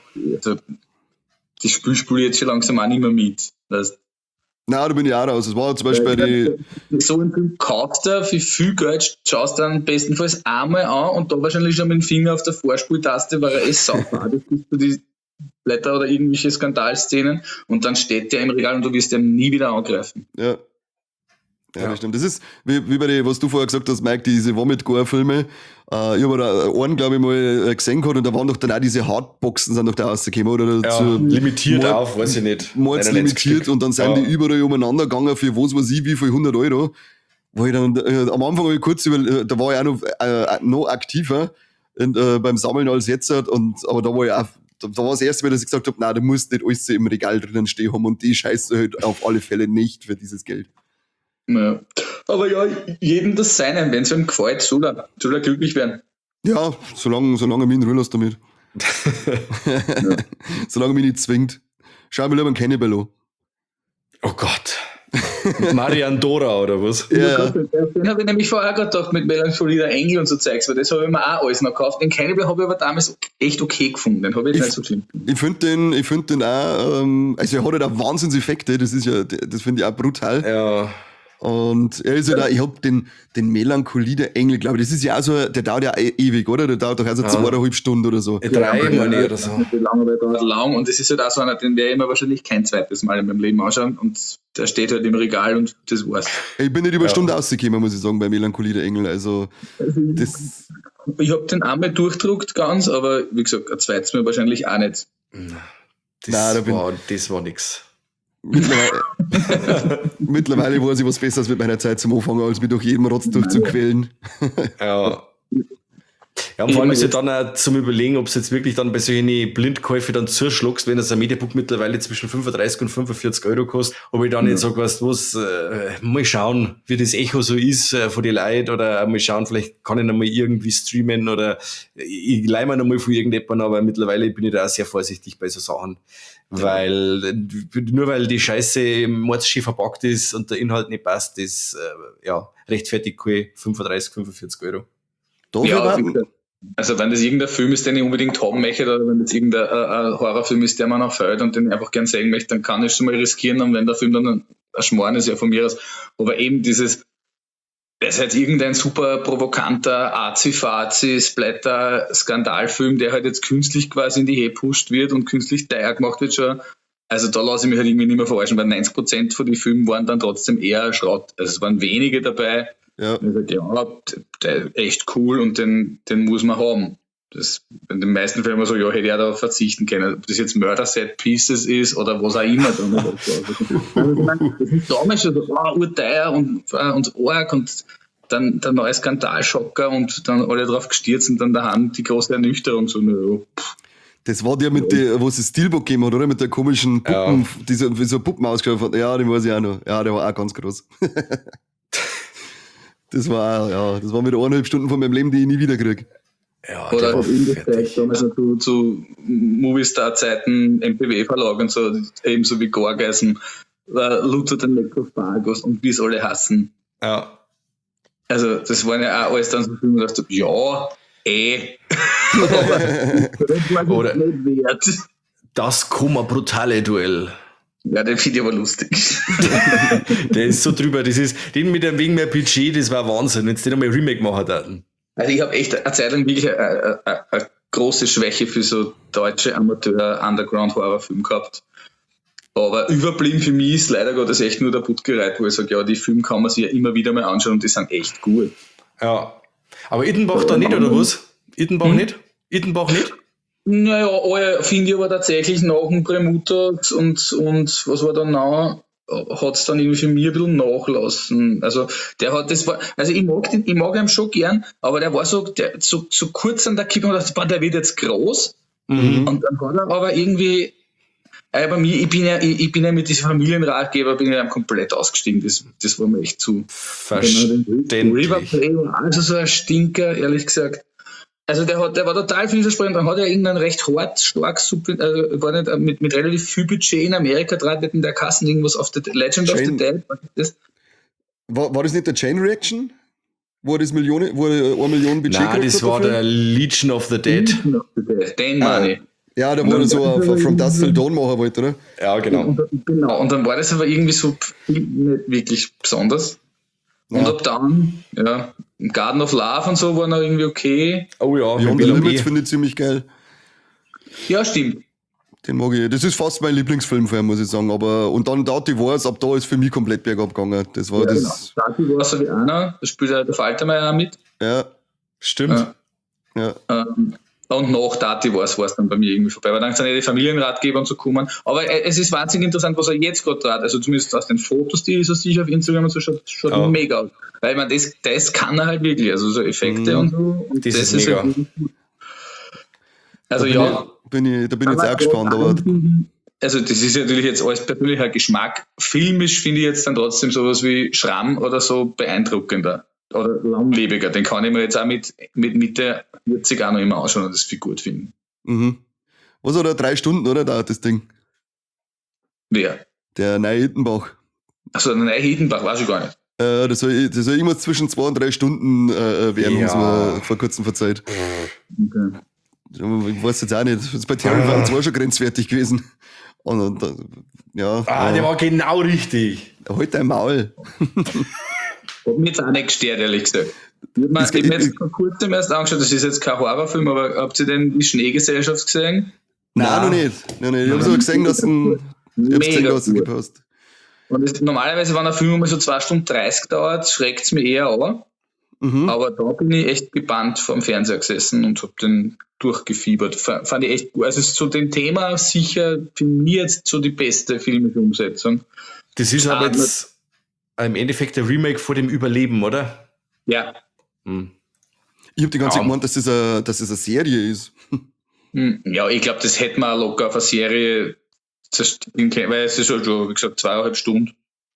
das Spiel spiele ich jetzt schon langsam auch nicht mehr mit. Weißt? Nein, da bin ich auch raus. Das war zum Beispiel so ein Film kaufst du für viel Geld, schaust du dann bestenfalls einmal an und da wahrscheinlich schon mit dem Finger auf der Vorspultaste, weil er sauber ist, bis du die Blätter oder irgendwelche Skandalszenen und dann steht der im Regal und du wirst den nie wieder angreifen. Ja. Ja, das stimmt. Das ist, wie bei den, was du vorher gesagt hast, Mike, diese Vomit-Gore-Filme. Ich habe da einen, glaube ich, mal gesehen gehabt und da waren doch dann auch diese Hardboxen sind doch da rausgekommen, oder? Ja, limitiert auf, weiß ich nicht. Mords limitiert und dann sind die überall umeinander gegangen für was weiß ich, wie viel 100 Euro. Wo ich dann, am Anfang habe ich kurz da war ich auch noch aktiver beim Sammeln als jetzt, aber da war ich auch da war das erste Mal, dass ich gesagt habe, nein, du musst nicht alles so im Regal drinnen stehen haben und die scheiße halt auf alle Fälle nicht für dieses Geld. Ja. Aber ja, jedem das Seine, wenn es ihm gefällt, soll er glücklich werden. Ja, solange mich in Ruhe lässt damit. Ja. Solange mich nicht zwingt. Schau mir lieber einen Cannibal an. Oh Gott. Marian Dora oder was? Ja. Den habe ich nämlich vorher gerade gedacht mit Melancholie der Engel und so Zeugs, weil das habe ich mir auch alles noch gekauft. Den Cannibal habe ich aber damals echt okay gefunden. Den habe ich nicht so schlimm. Ich finde den auch, also er hat halt auch Wahnsinnseffekte, das finde ich auch brutal. Ja. Und er ist halt auch, ich hab den Melancholie der Engel, glaube ich, das ist ja auch so, der dauert ja ewig, oder? Der dauert doch also 2,5 Stunden oder so. 3 meine ich oder so. Der dauert lang und das ist halt auch so einer, den werde ich mir wahrscheinlich kein zweites Mal in meinem Leben anschauen und der steht halt im Regal und das war's. Ich bin nicht über eine Stunde rausgekommen, muss ich sagen, bei Melancholie der Engel, also das... Ich habe den einmal durchdruckt ganz, aber wie gesagt, ein zweites Mal wahrscheinlich auch nicht. Das war nix. Mittlerweile weiß ich was Besseres mit meiner Zeit zum Anfangen, als mich durch jeden Rotz durchzuquälen. Ja. Ja, und vor allem ist ja dann auch zum Überlegen, ob es jetzt wirklich dann bei solchen Blindkäufen dann zuschlagst, wenn das ein Mediabook mittlerweile zwischen 35 und 45 Euro kostet, ob ich dann nicht sage, weißt du was, mal schauen, wie das Echo so ist von den Leuten oder mal schauen, vielleicht kann ich noch mal irgendwie streamen oder ich leih mir noch mal von irgendjemandem, aber mittlerweile bin ich da auch sehr vorsichtig bei so Sachen, weil nur weil die Scheiße mordschief verpackt ist und der Inhalt nicht passt, das rechtfertigt keine 35, 45 Euro. Also wenn das irgendein Film ist, den ich unbedingt haben möchte, oder wenn das irgendein Horrorfilm ist, der mir noch fällt und den ich einfach gern sehen möchte, dann kann ich schon mal riskieren, und wenn der Film dann ein Schmarrn ist, ja von mir aus. Aber eben dieses, es ist halt irgendein super provokanter Azi-Fazi, Splatter-Skandalfilm, der halt jetzt künstlich quasi in die Höhe gepusht wird und künstlich teuer gemacht wird schon. Also da lasse ich mich halt irgendwie nicht mehr verarschen, weil 90% von den Filmen waren dann trotzdem eher Schrott. Also es waren wenige dabei. Ja. Ich sage, ja, der ist echt cool und den muss man haben. Das, in den meisten Fällen so, ja, hätte ich auch darauf verzichten können. Ob das jetzt Murder Set Pieces ist oder was auch immer. Das ist damals schon urteuer und arg und dann der neue Skandalschocker und dann alle drauf gestürzt und dann daheim die große Ernüchterung. So, das war der mit der, wo es das Steelbook gegeben hat, oder? Mit der komischen Puppen, wie so Puppen ausgeschaut hat. Ja, den weiß ich auch noch. Ja, der war auch ganz groß. Das war mit 1,5 Stunden von meinem Leben, die ich nie wieder kriege. Ja, oder auf Indie-Zeit, damals noch zu Movistar-Zeiten, MPW-Verlag und so, ebenso wie Gorgeisen, Luther den Necrophagus und wie es alle hassen. Ja. Also, das waren ja auch alles dann so Filme, dass du, ja, das war oder nicht wert. Das brutale Duell. Ja, den finde ich aber lustig. Der ist so drüber. Das ist, den mit einem wegen mehr Budget, das war Wahnsinn, wenn es den einmal Remake machen hätten. Also ich habe echt eine Zeit lang wirklich eine große Schwäche für so deutsche Amateur-Underground-Horrorfilme gehabt. Aber überblieben für mich ist leider Gottes echt nur der Puttgereit, wo ich sage, ja, die Filme kann man sich ja immer wieder mal anschauen und die sind echt gut. Ja. Aber Ittenbach da nicht, oder was? Ittenbach nicht? Ittenbach nicht? Naja, alle finde ich aber tatsächlich nach dem Prämutat und was war dann noch, hat es dann irgendwie für mich ein bisschen nachlassen. Also der hat das war, also ich mag ihn schon gern, aber der war so kurz an der Kippe und dachte, der wird jetzt groß. Und dann hat er aber irgendwie, bei mir, ich bin ja mit diesem Familienratgeber komplett ausgestiegen. Das war mir echt zu verständlich. Riverplay war also so ein Stinker, ehrlich gesagt. Also der war total vielversprechend, dann hat er irgendeinen recht stark, war nicht mit relativ viel Budget in Amerika dran, in der Kassen irgendwas auf The Legend of the Dead. War das nicht der Chain Reaction? Wo er 1 Million Budget Nein, das war der Legion of the Dead. Den meine ich. Ja, da wurde so From Dusk Till Dawn machen wollte, oder? Ja, genau. Und dann war das aber irgendwie so nicht wirklich besonders. Und ab dann, ja, Garden of Love und so war noch irgendwie okay. Oh ja, Beyond the Limits finde ich ziemlich geil. Ja, stimmt. Den mag ich. Das ist fast mein Lieblingsfilm von ihm, muss ich sagen. Und dann Dirty Wars, ab da ist für mich komplett bergab gegangen. Das war das. Genau. Dirty Wars habe ich auch noch. Da spielt der Faltermeier auch mit. Ja. Stimmt. Ja. Und nach Dirty Wars war es dann bei mir irgendwie vorbei. Aber dann sind ja die Familienratgeber und so gekommen. Aber es ist wahnsinnig interessant, was er jetzt gerade trat. Also zumindest aus den Fotos, die so sicher auf Instagram und so schaut mega aus. Weil man das kann er halt wirklich. Also so Effekte und so. Und das ist mega. Halt Also da bin ich jetzt auch gespannt, aber. Also das ist natürlich jetzt alles persönlicher Geschmack. Filmisch finde ich jetzt dann trotzdem sowas wie Schramm oder so beeindruckender oder langlebiger. Den kann ich mir jetzt auch mit Mitte 40 auch noch immer anschauen und das viel gut finden. Mhm. Was hat er, 3 Stunden, oder, dauert das Ding? Wer? Der neue Hittenbach. Achso, der neue Hittenbach, weiß ich gar nicht. Das soll immer zwischen 2 und 3 Stunden werden, Ja. uns mal vor kurzem verzeiht. Okay. Ich weiß jetzt auch nicht. Das ist bei Terrifier 2 schon grenzwertig gewesen. Und ja. Der war genau richtig. Halt dein Maul. Hat mich jetzt auch nicht gestört, ehrlich gesagt. Ich habe mir jetzt vor kurzem erst angeschaut, das ist jetzt kein Horrorfilm, aber habt ihr denn die Schneegesellschaft gesehen? Nein, noch nicht. Noch nicht. Ich habe so gesehen, dass du gepasst. Und normalerweise, wenn ein Film mal so 2 Stunden 30 dauert, schreckt es mich eher an. Mhm. Aber da bin ich echt gebannt vom Fernseher gesessen und habe den durchgefiebert. Fand ich echt gut. Also zu dem Thema sicher für mich jetzt so die beste filmische Umsetzung. Das ist aber jetzt im Endeffekt der Remake vor dem Überleben, oder? Ja. Hm. Ich habe die ganze Zeit gemeint, dass das eine Serie ist. Ja, ich glaube, das hätte man locker auf eine Serie zerstehen können, weil es ist halt schon, wie gesagt, 2,5 Stunden.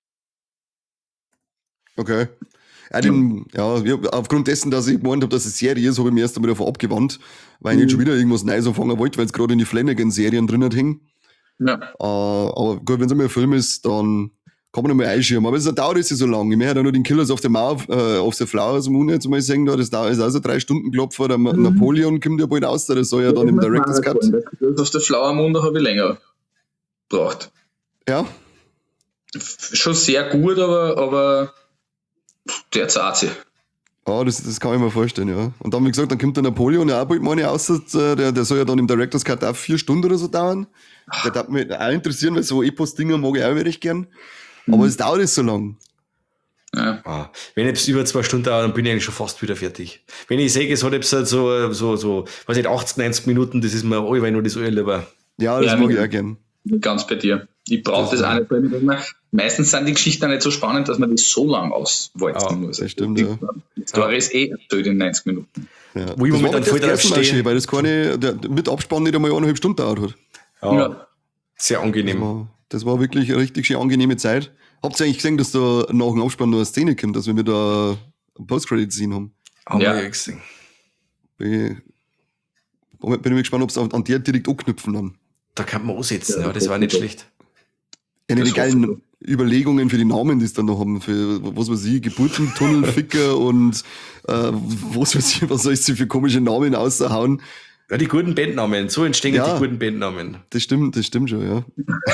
Okay. Aufgrund dessen, dass ich gemeint habe, dass es Serie ist, habe ich mich erst einmal davon abgewandt, weil ich nicht schon wieder irgendwas Neues anfangen wollte, weil es gerade in die Flanagan-Serien drin hat hängen. Ja. Aber gut, wenn es einmal ein Film ist, dann kann man einmal einschirmen. Aber es dauert nicht so lange. Ich möchte ja nur den Killers of the Flowers Moon jetzt mal sehen, das ist also 3 Stunden Klopfer. Der Napoleon kommt ja bald raus, der soll ja dann im Director's Cut. Killers of the Flower Moon, da habe ich länger gebraucht. Ja. Schon sehr gut, aber der zahlt sich. Ja, das kann ich mir vorstellen, ja. Und dann, wie gesagt, dann kommt der Napoleon ja auch bald mal raus, der soll ja dann im Director's Cut auch 4 Stunden oder so dauern. Der darf mich auch interessieren, weil so Epos-Dinger mag ich auch recht gern. Aber es dauert nicht so lang. Ja. Wenn es über 2 Stunden dauert, dann bin ich eigentlich schon fast wieder fertig. Wenn ich sehe, es hat jetzt halt so, weiß nicht, 80, 90 Minuten, das ist mir allweil nur das lieber. Ja, das mag ich auch gern. Ganz bei dir. Ich brauche das auch nicht, weil ich denke, meistens sind die Geschichten auch nicht so spannend, dass man die so lang auswalzen muss. Das stimmt, ja. Die Story ist erzählt in 90 Minuten. Ja. Wo ich das momentan voll drauf stehe. weil das mit Abspann nicht einmal 1,5 Stunden dauert hat. Ja. Sehr angenehm. Das war wirklich eine richtig schön angenehme Zeit. Habt ihr eigentlich gesehen, dass da nach dem Abspann noch eine Szene kommt, dass wir da ein Post-Credit-Scene haben? Haben wir gesehen. Bin ich mal gespannt, ob sie an der direkt anknüpfen dann. Da kann man ansetzen, ja, das war nicht schlecht. Ja, die geilen Überlegungen für die Namen, die es dann noch haben, für, was weiß ich, Geburtentunnel, Ficker und was weiß ich, was soll ich für komische Namen raushauen. Ja, die guten Bandnamen, so entstehen die guten Bandnamen. Das stimmt schon, ja.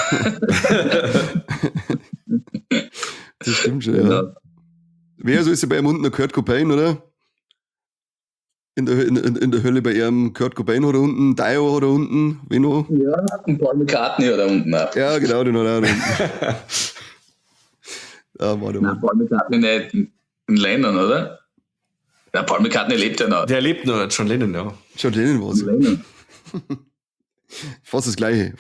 Das stimmt schon, ja. Wer so ist ja bei ihm unten der Kurt Cobain, oder? In der Hölle bei ihrem Kurt Cobain hat er unten, Dio hat er unten, wen noch? Ja, und Paul McCartney hat er unten auch. Ja, genau, den hat er auch unten. Nein, Paul McCartney nicht in Lennon, oder? Ja, Paul McCartney lebt ja noch. Der lebt noch, John Lennon, ja. John Lennon war es. Lennon. Fast das Gleiche.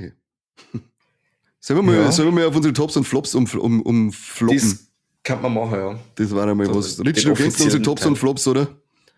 Sollen wir mal auf unsere Tops und Flops umfloppen? Das kann man machen, ja. Das war einmal was. Rich, du kennst unsere Tops und Flops, oder?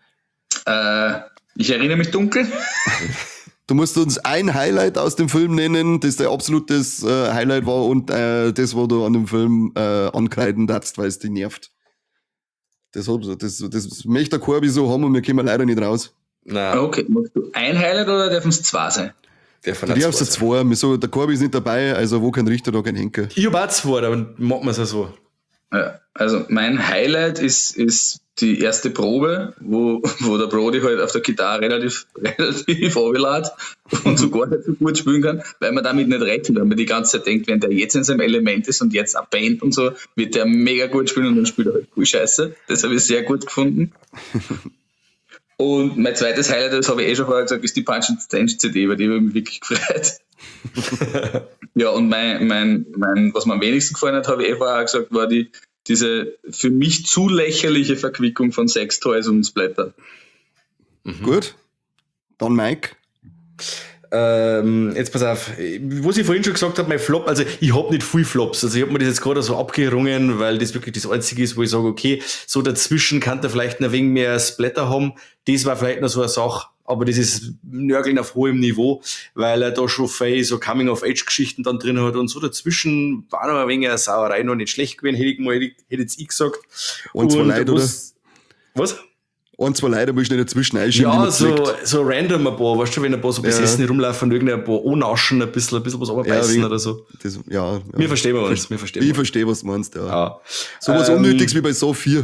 Ich erinnere mich dunkel. Du musst uns ein Highlight aus dem Film nennen, das dein absolutes Highlight war und das, wo du an dem Film ankreiden darfst, weil es dich nervt. Das möchte der Corby so haben und wir kommen leider nicht raus. Nein. Okay, machst du ein Highlight oder dürfen es 2 sein? Die haben so 2. Der Corby ist nicht dabei, also wo kein Richter, da kein Henker. Ich habe auch 2, dann machen wir es ja so. Ja, also mein Highlight ist die erste Probe, wo der Brody halt auf der Gitarre relativ runterlädt und sogar nicht so gut spielen kann, weil man damit nicht rechnet, weil man die ganze Zeit denkt, wenn der jetzt in seinem Element ist und jetzt eine Band und so, wird der mega gut spielen und dann spielt er halt cool Scheiße. Das habe ich sehr gut gefunden. Und mein zweites Highlight, das habe ich schon vorher gesagt, ist die Punch and Stench CD, weil die habe ich mich wirklich gefreut. Ja, und mein, was mir am wenigsten gefallen hat, habe ich vorher auch gesagt, war diese für mich zu lächerliche Verquickung von Sextoys und Splatter. Gut. Dann Mike. Jetzt pass auf, was ich vorhin schon gesagt habe, mein Flop, also ich habe nicht viel Flops, also ich habe mir das jetzt gerade so abgerungen, weil das wirklich das Einzige ist, wo ich sage, okay, so dazwischen kann der vielleicht ein wenig mehr Splatter haben, das war vielleicht noch so eine Sache, aber das ist Nörgeln auf hohem Niveau, weil er da schon viel so Coming-of-Age-Geschichten dann drin hat und so. Dazwischen war noch ein wenig eine Sauerei noch nicht schlecht gewesen, hätte jetzt ich gesagt. Und zwei Leute, oder? Was? Ein, zwei Leute muss ich nicht dazwischen einschieben. Ja, so random ein paar, weißt du, wenn ein paar so Besessene rumlaufen und irgendein paar annaschen, ein bisschen was runterbeißen oder so. Wir verstehen uns. Ich verstehe, was du meinst, ja. So was Unnötiges wie bei Saw 4.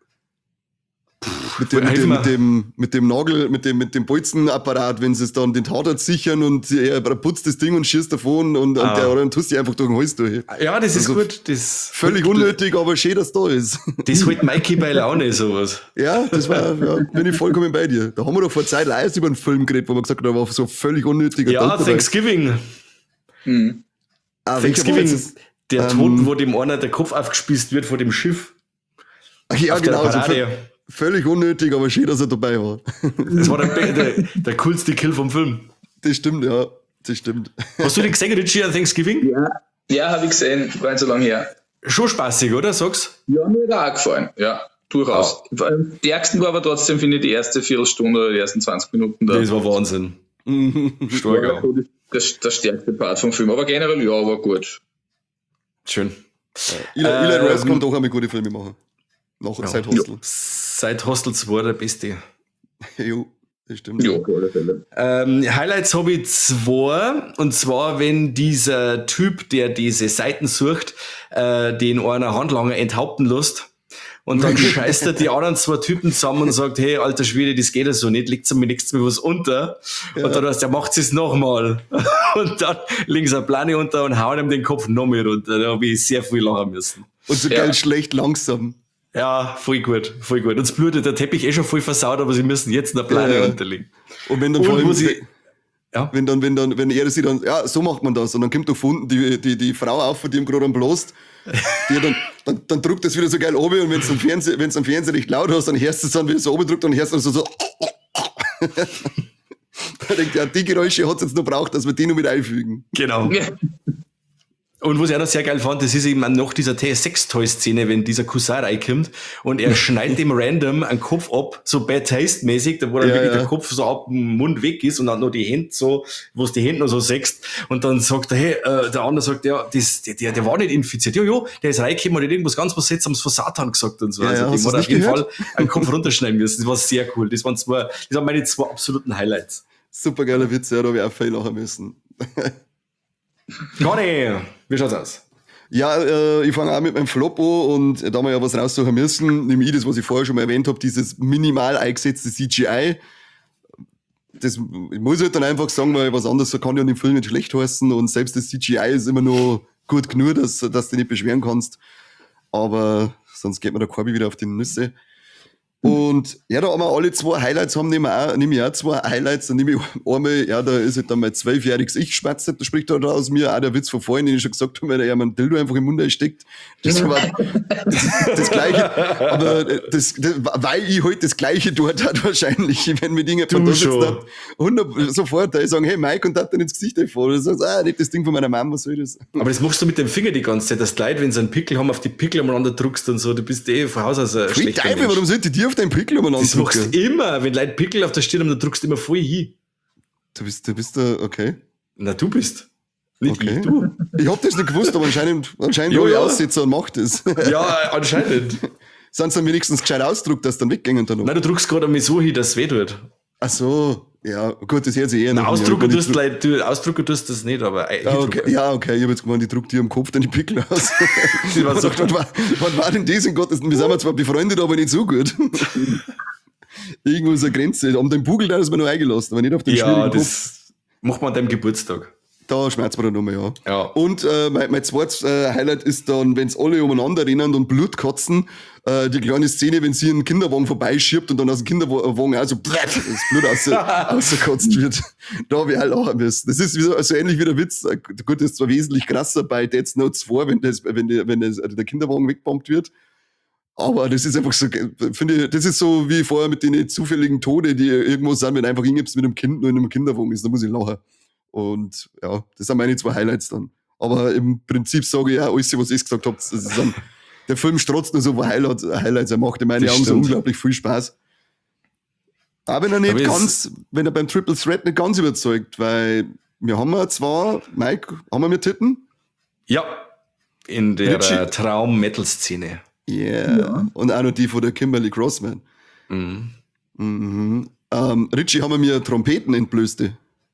Mit dem Nagel, mit dem Bolzenapparat, wenn sie es dann den Tatort sichern und er putzt das Ding und schießt davon und der andere tust sich einfach durch den Hals durch. Ja, das ist also gut. Das völlig unnötig, aber schön, dass da ist. Das holt Mikey bei Laune, sowas. Ja, bin ich vollkommen bei dir. Da haben wir doch vor Zeit live über einen Film geredet, wo wir gesagt haben, da war so völlig unnötiger. Ja, Thanksgiving. Thanksgiving, der Toten, wo dem einer der Kopf aufgespießt wird vor dem Schiff. Ach ja, genau. Völlig unnötig, aber schön, dass er dabei war. Das war der coolste Kill vom Film. Das stimmt, ja. Das stimmt. Hast du den gesehen, Richie, an Thanksgiving? Ja, habe ich gesehen. War nicht so lange her. Schon spaßig, oder? Sag's? Ja, mir hat auch gefallen. Ja, durchaus. Am stärksten war aber trotzdem, finde ich, die erste Viertelstunde oder die ersten 20 Minuten da. Das war Wahnsinn. Stark, ja. Der stärkste Part vom Film. Aber generell, ja, war gut. Schön. Eli Roth kann doch einmal gute Filme machen. Seit Hostel. Ja. Seit Hostel 2 der Beste. Jo, das stimmt. Ja, auf alle Fälle. Highlights habe ich 2. Und zwar, wenn dieser Typ, der diese Seiten sucht, den einer Handlanger enthaupten lässt. Und dann scheißt er die anderen 2 Typen zusammen und sagt, hey, alter Schwede, das geht ja so nicht, legt mir nichts mehr was unter. Ja. Und dann heißt er, macht es nochmal. Und dann legen sie eine Plane unter und hauen ihm den Kopf noch mehr runter. Da habe ich sehr viel lachen müssen. Und so geil schlecht langsam. Ja, voll gut. Uns blutet der Teppich schon voll versaut, aber sie müssen jetzt eine Plane unterlegen. Und wenn dann vor allem, wenn er sich dann, ja, so macht man das. Und dann kommt da von unten die Frau auf, von die ihm gerade am bloßt. Dann drückt das wieder so geil oben und wenn es am Fernseher nicht laut hast, dann hörst du es dann, wie es so oben drückt und hörst du so. Da denkt ja, die Geräusche hat es jetzt noch braucht, dass wir die noch mit einfügen. Genau. Und was ich auch noch sehr geil fand, das ist eben nach dieser Sextoy-Szene, wenn dieser Cousin reinkommt und er schneidet dem random einen Kopf ab, so Bad Taste-mäßig, da wo dann wirklich der Kopf so ab dem Mund weg ist und dann noch die Hände so, wo es die Hände noch so sext und dann sagt er, hey, der andere sagt, ja, der war nicht infiziert. Jo, der ist reingekommen und hat irgendwas ganz Seltsames von Satan gesagt und so. Ja, also dem hat auf jeden Fall einen Kopf runterschneiden müssen. Das war sehr cool. Das waren meine 2 absoluten Highlights. Super geiler Witz, ja, da habe ich auch viel lachen müssen. Conny, wie schaut's aus? Ja, ich fange auch mit meinem Flop an und da wir ja was raussuchen müssen, nehme ich das, was ich vorher schon mal erwähnt habe, dieses minimal eingesetzte CGI. Das muss ich halt dann einfach sagen, weil was anderes kann ja in dem Film nicht schlecht heißen und selbst das CGI ist immer noch gut genug, dass du dich nicht beschweren kannst. Aber sonst geht mir der Korbi wieder auf die Nüsse. Und ja, da haben wir alle 2 Highlights, nehme ich auch 2 Highlights, dann nehme ich einmal, ja, da ist halt dann mein 12-jähriges Ich schwatzt, da spricht da aus mir auch der Witz von vorhin, den ich schon gesagt habe, weil er mir ein Dildo einfach im Mund einsteckt. Das war das Gleiche, aber weil ich halt das Gleiche dort hat wahrscheinlich, wenn mir Dinge von da sitzt, sofort, da ich sagen, hey Mike, und hat dann ins Gesicht einfach, du sagst, nicht das Ding von meiner Mama, was soll das? Aber das machst du mit dem Finger die ganze Zeit, dass Leute, wenn sie einen Pickel haben, auf die Pickel umeinander drückst und so, du bist von Haus aus ein schlechter Mensch. Warum sollte ich dir auf deinen Pickel umeinander drücken? Das machst du immer, wenn Leute Pickel auf der Stirn haben, dann drückst du immer voll hin. Du bist da, okay. Na, du bist. Nicht okay. Ich, du. Ich hab das nicht gewusst, aber anscheinend ja, ja. Aussitzer und macht das. Ja, anscheinend. Sind sie dann wenigstens gescheit ausdruckt, dass dann weggehen dann noch? Nein, du drückst gerade einmal so hin, dass es weh tut. Ach so, ja, gut, das hört sich eher nach. Ausdrucken tust das nicht, aber okay. Ja, okay, ich hab jetzt gemeint, ich druck dir am Kopf dann die Pickel aus. Was war denn das in Gottes? Wir sind zwar befreundet, aber nicht so gut. Irgendwo ist eine Grenze. An dem Bugel, da ist man noch eingelassen, aber nicht auf den schwierigen Kopf. Ja, das macht man an deinem Geburtstag. Da schmerzt man dann nochmal, ja. Und mein zweites Highlight ist dann, wenn es alle umeinander rennen und Blut kotzen, die kleine Szene, wenn sie einen Kinderwagen vorbeischiebt und dann aus dem Kinderwagen auch so das Blut rausgekotzt wird. Da habe ich halt lachen müssen. Das ist so ähnlich wie der Witz. Gut, das ist zwar wesentlich krasser bei Dead Note 2, wenn der Kinderwagen wegbombt wird. Aber das ist einfach so, finde ich, das ist so wie vorher mit den zufälligen Tode, die irgendwo sind, wenn einfach irgendwas mit einem Kind nur in einem Kinderwagen ist, da muss ich lachen. Und ja, das sind meine 2 Highlights dann. Aber im Prinzip sage ich ja alles, was ich gesagt habe. Der Film strotzt nur so Highlights, er macht in meinen Augen so unglaublich viel Spaß. Aber wenn er nicht ganz, wenn er beim Triple Threat nicht ganz überzeugt, weil wir haben ja zwar, Mike, haben wir mit Titten? Ja, in der Traum-Metal-Szene. Yeah. Ja. Und auch noch die von der Kimberly Crossman. Richie, haben wir mir Trompeten entblößte?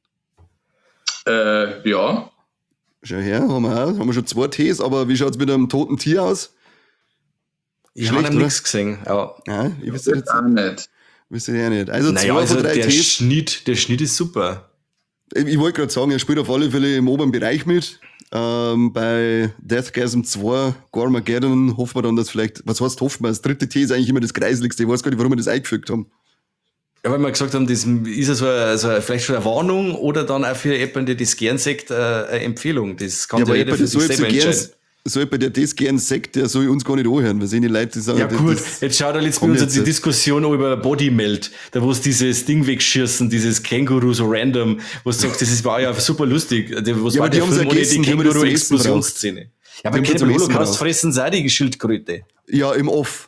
Ja. Schau her, haben wir schon 2 Tees, aber wie schaut es mit einem toten Tier aus? Ich habe nichts gesehen. Ja, ich weiß jetzt auch nicht. Wisst ihr ja nicht. Also naja, 2 von 3 der Tees. Der Schnitt ist super. Ich wollte gerade sagen, er spielt auf alle Fälle im oberen Bereich mit. Bei Deathgasm 2, Gormageddon, hoffen wir dann, dass vielleicht, was heißt hoffen wir, das 3. Tee ist eigentlich immer das Greiseligste. Ich weiß gar nicht, warum wir das eingefügt haben. Ja, weil wir gesagt haben, das ist ja so vielleicht schon eine Warnung oder dann auch für jemanden, der das gern sagt, eine Empfehlung. Das kann ja jeder für sich selber entscheiden. So jemand, der das gern sagt, der soll uns gar nicht anhören, weil die Leute, die sagen, ja gut, jetzt schau dir jetzt bei uns die Diskussion über Bodymelt, da wo es dieses Ding wegschießen, dieses Känguru so random, wo du sagst, das war ja super lustig, was war der Film ohne die Känguru-Explosionsszene? Ja, aber beim Holocaust fressen sie auch die Schildkröte. Ja, im Off.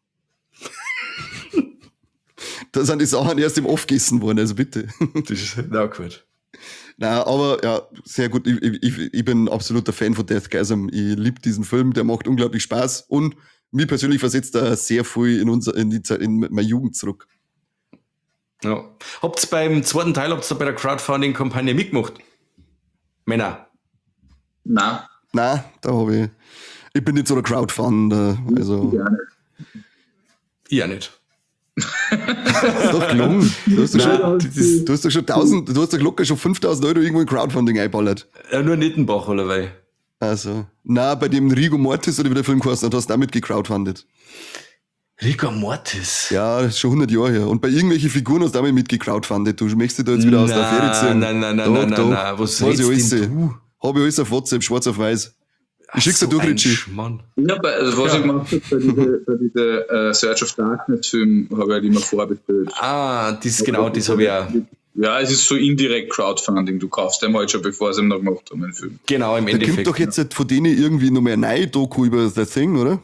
Da sind die Sachen erst im Off gegessen worden, also bitte. Das ist na gut. Nein, aber ja, sehr gut. Ich bin absoluter Fan von Deathgasm. Ich liebe diesen Film, der macht unglaublich Spaß und mir persönlich versetzt er sehr viel in meine Jugend zurück. Ja. Habt ihr beim zweiten Teil, bei der Crowdfunding-Kampagne mitgemacht? Männer? Nein. Nein, da habe ich bin nicht so der Crowdfunder. Also. Ja, nicht. Ich auch nicht. Das ist doch gelungen. Du hast doch locker schon 5.000 Euro irgendwo in Crowdfunding einballert. Ja, nur Nittenbach, oder weil? Also, na, bei dem Rigor Mortis oder wie der Film geheißen hat, hast du damit gecrowdfundet. Rigor Mortis? Ja, das ist schon 100 Jahre her. Und bei irgendwelchen Figuren hast du damit mitgecrowdfundet. Du möchtest dich da jetzt wieder aus der Affäre ziehen. Nein. Was redest du? Habe ich alles auf WhatsApp, schwarz auf weiß. Ich schick's dir durch, Richie. Ja, was ich gemacht habe, bei dieser Search of Darkness Film, habe ich halt immer vorbestellt. Das habe ich auch. Ja, es ist so indirekt Crowdfunding. Du kaufst den halt schon, bevor sie ihn noch gemacht haben, den Film. Genau, im Endeffekt. Da kommt doch jetzt von denen irgendwie noch mehr eine neue Doku über The Thing, oder?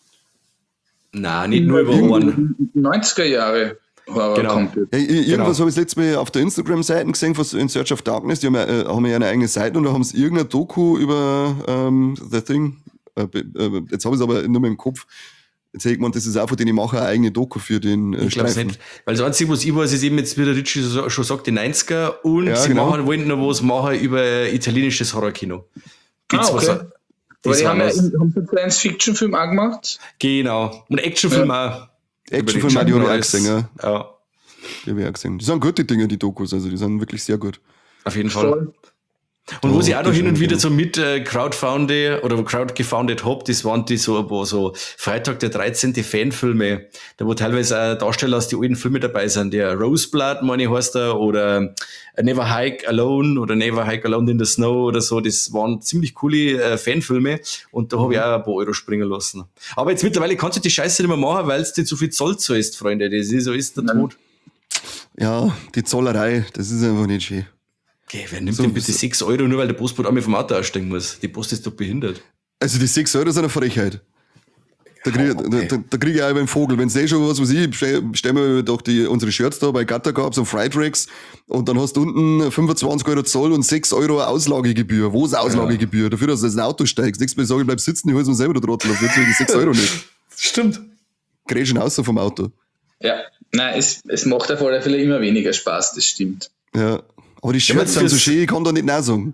Nein, nicht nur über einen. 90er Jahre. Genau. Irgendwas habe ich das letzte Mal auf der Instagram-Seite gesehen, von In Search of Darkness. Die haben ja eine eigene Seite und da haben sie irgendeine Doku über The Thing. Jetzt habe ich es aber nur mehr im Kopf. Jetzt hätte ich gemeint, das ist auch von denen, ich mache eine eigene Doku für den Ich glaube nicht. Weil das Einzige, was ich weiß, ist eben jetzt, wie der Ritchie schon sagt, die 90er und ja, sie wollten noch was machen über italienisches Horrorkino. Okay. Aber die haben einen Science-Fiction-Film auch gemacht? Genau. Und Actionfilm auch. Actionfilm auch, die habe ich auch gesehen, ja. Die habe ich auch gesehen. Die sind gute Dinge, die Dokus, also die sind wirklich sehr gut. Auf jeden Fall. Und wo ich auch noch hin und wieder so mit crowdgefoundet hab, das waren die so Freitag der 13. Fanfilme, da wo teilweise auch Darsteller aus den alten Filmen dabei sind, der Roseblood, meine ich, heißt er, oder Never Hike Alone in the Snow oder so, das waren ziemlich coole Fanfilme und da habe ich auch ein paar Euro springen lassen. Aber jetzt mittlerweile kannst du die Scheiße nicht mehr machen, weil es dir zu viel Zoll zahlst, Freunde, das ist, so ist der Tod. Ja, die Zollerei, das ist einfach nicht schön. Okay, wer nimmt denn bitte 6 Euro, nur weil der Postbote einmal vom Auto aussteigen muss? Die Post ist doch behindert. Also die 6 Euro sind eine Frechheit. Da krieg ich auch beim Vogel. Wenn es schon was ich, bestellen wir doch unsere Shirts da bei Gatter gab, so Fright Racks, und dann hast du unten 25 Euro Zoll und 6 Euro Auslagegebühr. Wo ist Auslagegebühr? Dafür, dass du ins Auto steigst. Nächstes Mal sage ich, bleib sitzen, ich hol's mir selber, der Trottel. Dafür zahle ich die 6 Euro nicht. Stimmt. Grätschen raus vom Auto. Ja, nein, es macht auf alle Fälle immer weniger Spaß, das stimmt. Ja. Aber die Shirts sind so schön, ich kann da nicht nein sagen.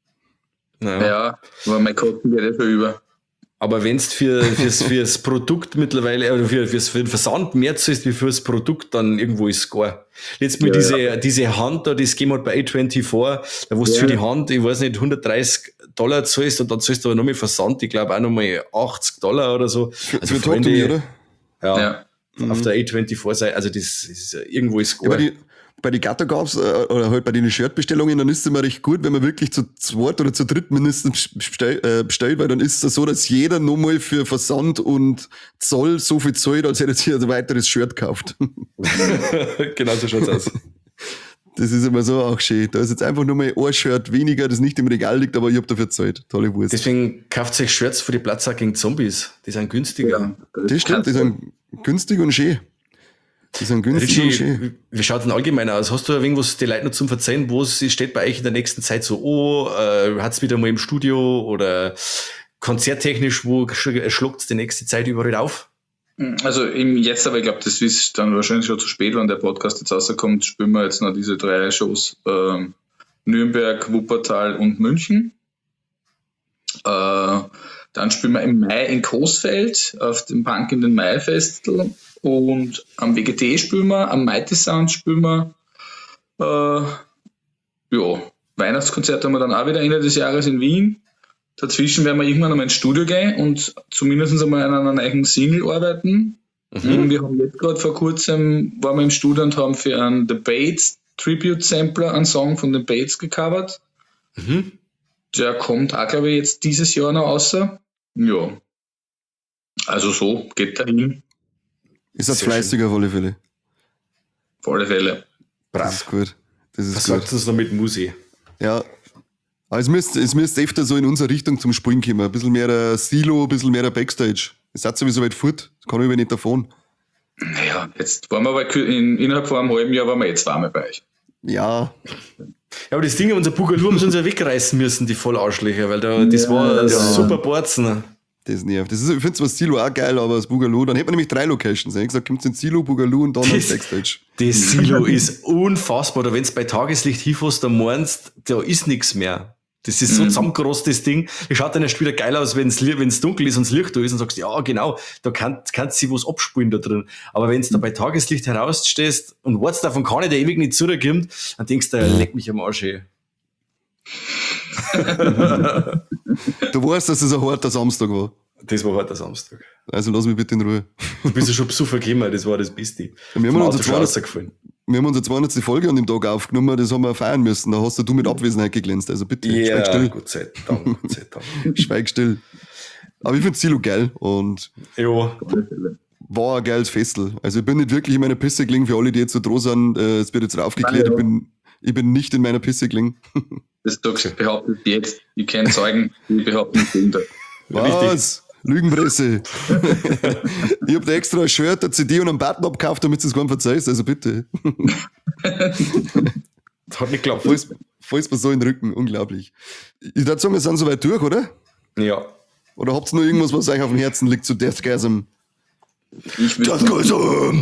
Ja, aber mein Kotzen geht ja schon über. Aber wenn du fürs Produkt mittlerweile, oder für den Versand mehr zahlst wie fürs Produkt, dann irgendwo ist es gar. Jetzt mit diese Hand da, das gehen wir bei A24, da wo du für die Hand, ich weiß nicht, $130 zahlst und dann zahlst du aber noch mehr Versand, ich glaube auch nochmal $80 oder so. Also für Freunde, oder? Ja. Auf der A24-Seite, also das ist irgendwo ist es gar. Bei den Gatter gab's, oder halt bei den Shirtbestellungen, dann ist es immer recht gut, wenn man wirklich zu zweit oder zu dritt mindestens bestellt, weil dann ist es so, dass jeder nochmal für Versand und Zoll so viel zahlt, als hätte sich ein weiteres Shirt gekauft. Genau so schaut's aus. Das ist immer so auch schön. Da ist jetzt einfach nur mal ein Shirt weniger, das nicht im Regal liegt, aber ich hab dafür gezahlt. Tolle Wurst. Deswegen kauft sich Shirts für die Platzsack gegen Zombies. Die sind günstiger. Ja, das stimmt, die sind günstig und schön. Die sind günstig und schön. Richie, wie schaut denn allgemein aus? Hast du irgendwas die Leute noch zum Verzeihen, wo es steht bei euch in der nächsten Zeit so, hat's wieder mal im Studio oder konzerttechnisch, wo schluckt's die nächste Zeit überall auf? Also jetzt, aber ich glaube, das ist dann wahrscheinlich schon zu spät, wenn der Podcast jetzt rauskommt, spielen wir jetzt noch diese 3 Shows, Nürnberg, Wuppertal und München. Dann spielen wir im Mai in Coesfeld auf dem Punk in den Mai Festival und am WGT spielen wir, am Mighty Sound spielen wir. Weihnachtskonzert haben wir dann auch wieder Ende des Jahres in Wien. Dazwischen werden wir irgendwann einmal ins Studio gehen und zumindest einmal an einer neuen Single arbeiten. Mhm. Wir haben jetzt gerade vor kurzem, waren wir im Studio und haben für einen The Bates Tribute Sampler einen Song von The Bates gecovert. Mhm. Der kommt auch, glaube ich, jetzt dieses Jahr noch raus. Ja. Also so, geht dahin. Ist das fleißig auf alle Fälle? Auf alle Fälle. Das ist gut. Das ist was gut. sagt das noch mit Musi? Ja. Aber es müsste öfter so in unsere Richtung zum Spielen kommen. Ein bisschen mehr Silo, ein bisschen mehr Backstage. Es hat sowieso weit fort. Das kann ich aber nicht davon. Naja, jetzt waren wir aber innerhalb von einem halben Jahr waren wir jetzt zweimal bei euch. Ja. Ja, aber das Ding, unser Boogaloo haben sie uns ja wegreißen müssen, die Vollarschlöcher, weil das war super Borzen. Das nervt. Ich finde zwar das Silo auch geil, aber das Boogaloo, dann hätten wir nämlich 3 Locations. Ich habe gesagt, kommt ins Silo, Boogaloo und dann ins Backstage. Das Silo ist unfassbar. Da wenn du bei Tageslicht hinfährst, dann meinst, da ist nichts mehr. Das ist so zusammengerostet, das Ding. Das schaut dann erst wieder geil aus, wenn es dunkel ist und das Licht da ist und sagst, ja, genau, da kannst du was abspulen da drin. Aber wenn du da bei Tageslicht herausstehst und wartest auf einen Kanne, der ewig nicht zurückkommt, dann denkst du, leck mich am Arsch, ey. Du weißt, dass es ein harter Samstag war. Das war harter Samstag. Also lass mich bitte in Ruhe. Du bist ja schon besuchen gekommen, das war das Beste. Wir haben unsere 200. Folge an dem Tag aufgenommen, das haben wir feiern müssen. Da hast du mit Abwesenheit geglänzt. Also bitte, schweig still. Gott sei Dank. Schweig still. Aber ich finde Silo geil und war ein geiles Festel. Also ich bin nicht wirklich in meiner Pisse gelegen, für alle, die jetzt so droh sind. Es wird jetzt aufgeklärt, ich bin nicht in meiner Pisse gelegen. Das behauptet jetzt. Ich kenne Zeugen, die behaupten das Gegenteil. Was? Lügenpresse. Ich hab da extra ein Shirt, eine CD und einen Button abgekauft, damit du es gar nicht verzeihst, also bitte. Das hat nicht geklappt. Falls mir so in den Rücken, unglaublich. Ich würde sagen, wir sind soweit durch, oder? Ja. Oder habt ihr noch irgendwas, was euch auf dem Herzen liegt zu Deathgasm? Deathgasm!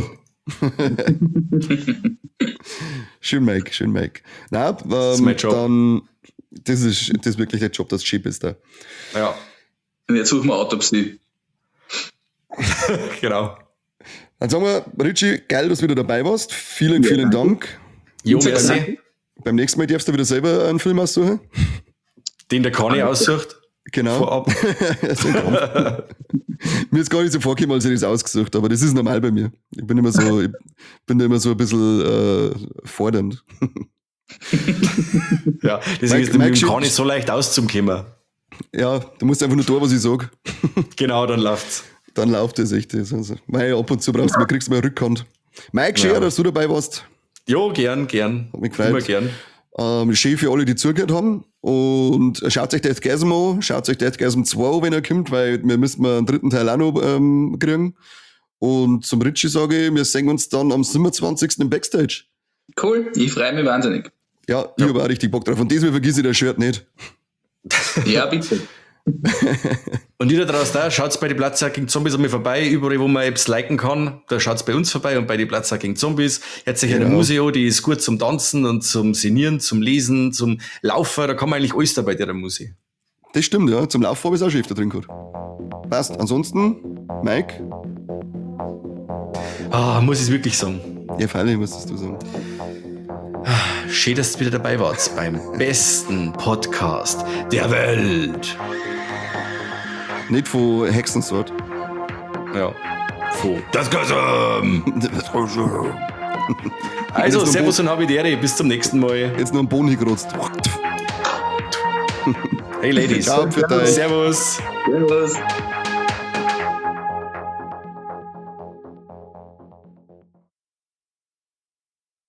Schön, Mike. Na, das ist mein Job. Dann, das ist wirklich der Job, das Chip ist da. Ja. Und jetzt suchen wir Autopsie. Genau. Dann sagen wir, Richie, geil, dass du wieder dabei warst. Vielen Dank. Jo, merci. Beim nächsten Mal darfst du wieder selber einen Film aussuchen. Den der Conny aussucht. Genau. Vorab. Mir ist gar nicht so vorgekommen, als ich das ausgesucht habe, aber das ist normal bei mir. Ich bin immer so ein bisschen fordernd. Ja, deswegen ist mit dem Conny so leicht auszukommen. Ja, du musst einfach nur tun, was ich sage. Genau, dann läuft's. Dann läuft es echt. Also, ab und zu kriegst du mal Rückhand. Mike, schön, dass du dabei warst. Jo, gern. Hat mich gefreut. Immer gern. Schön für alle, die zugehört haben. Und schaut euch Deathgasm an. Schaut euch Deathgasm 2, wenn er kommt, weil wir müssen einen 3. Teil auch noch kriegen. Und zum Richie sage ich, wir sehen uns dann am 27. im Backstage. Cool, ich freue mich wahnsinnig. Ja, ich habe auch richtig Bock drauf. Und diesmal vergiss ich das Shirt nicht. Ja, bitte. Und ihr da draußen da, schaut's bei die Platzsackigen Zombies an mir vorbei, überall wo man Apps liken kann, da schaut's bei uns vorbei und bei die Platzsackigen Zombies. Jetzt sich eine Museo, die ist gut zum Tanzen und zum Sinnieren, zum Lesen, zum Laufen, da kann man eigentlich alles dabei, der Musik. Das stimmt, ja. Zum Laufen habe ich auch schon öfter drin gehabt. Passt. Ansonsten, Mike? Muss ich es wirklich sagen? Ja, freilich musstest du sagen. Schön, dass ihr wieder dabei wart beim besten Podcast der Welt. Nicht von Hexensword. Ja. Von Deathgasm. Also, servus und Habitäre. Bis zum nächsten Mal. Jetzt noch ein Boden hingerotzt. Hey Ladies. Ciao, für dich. Servus. Servus.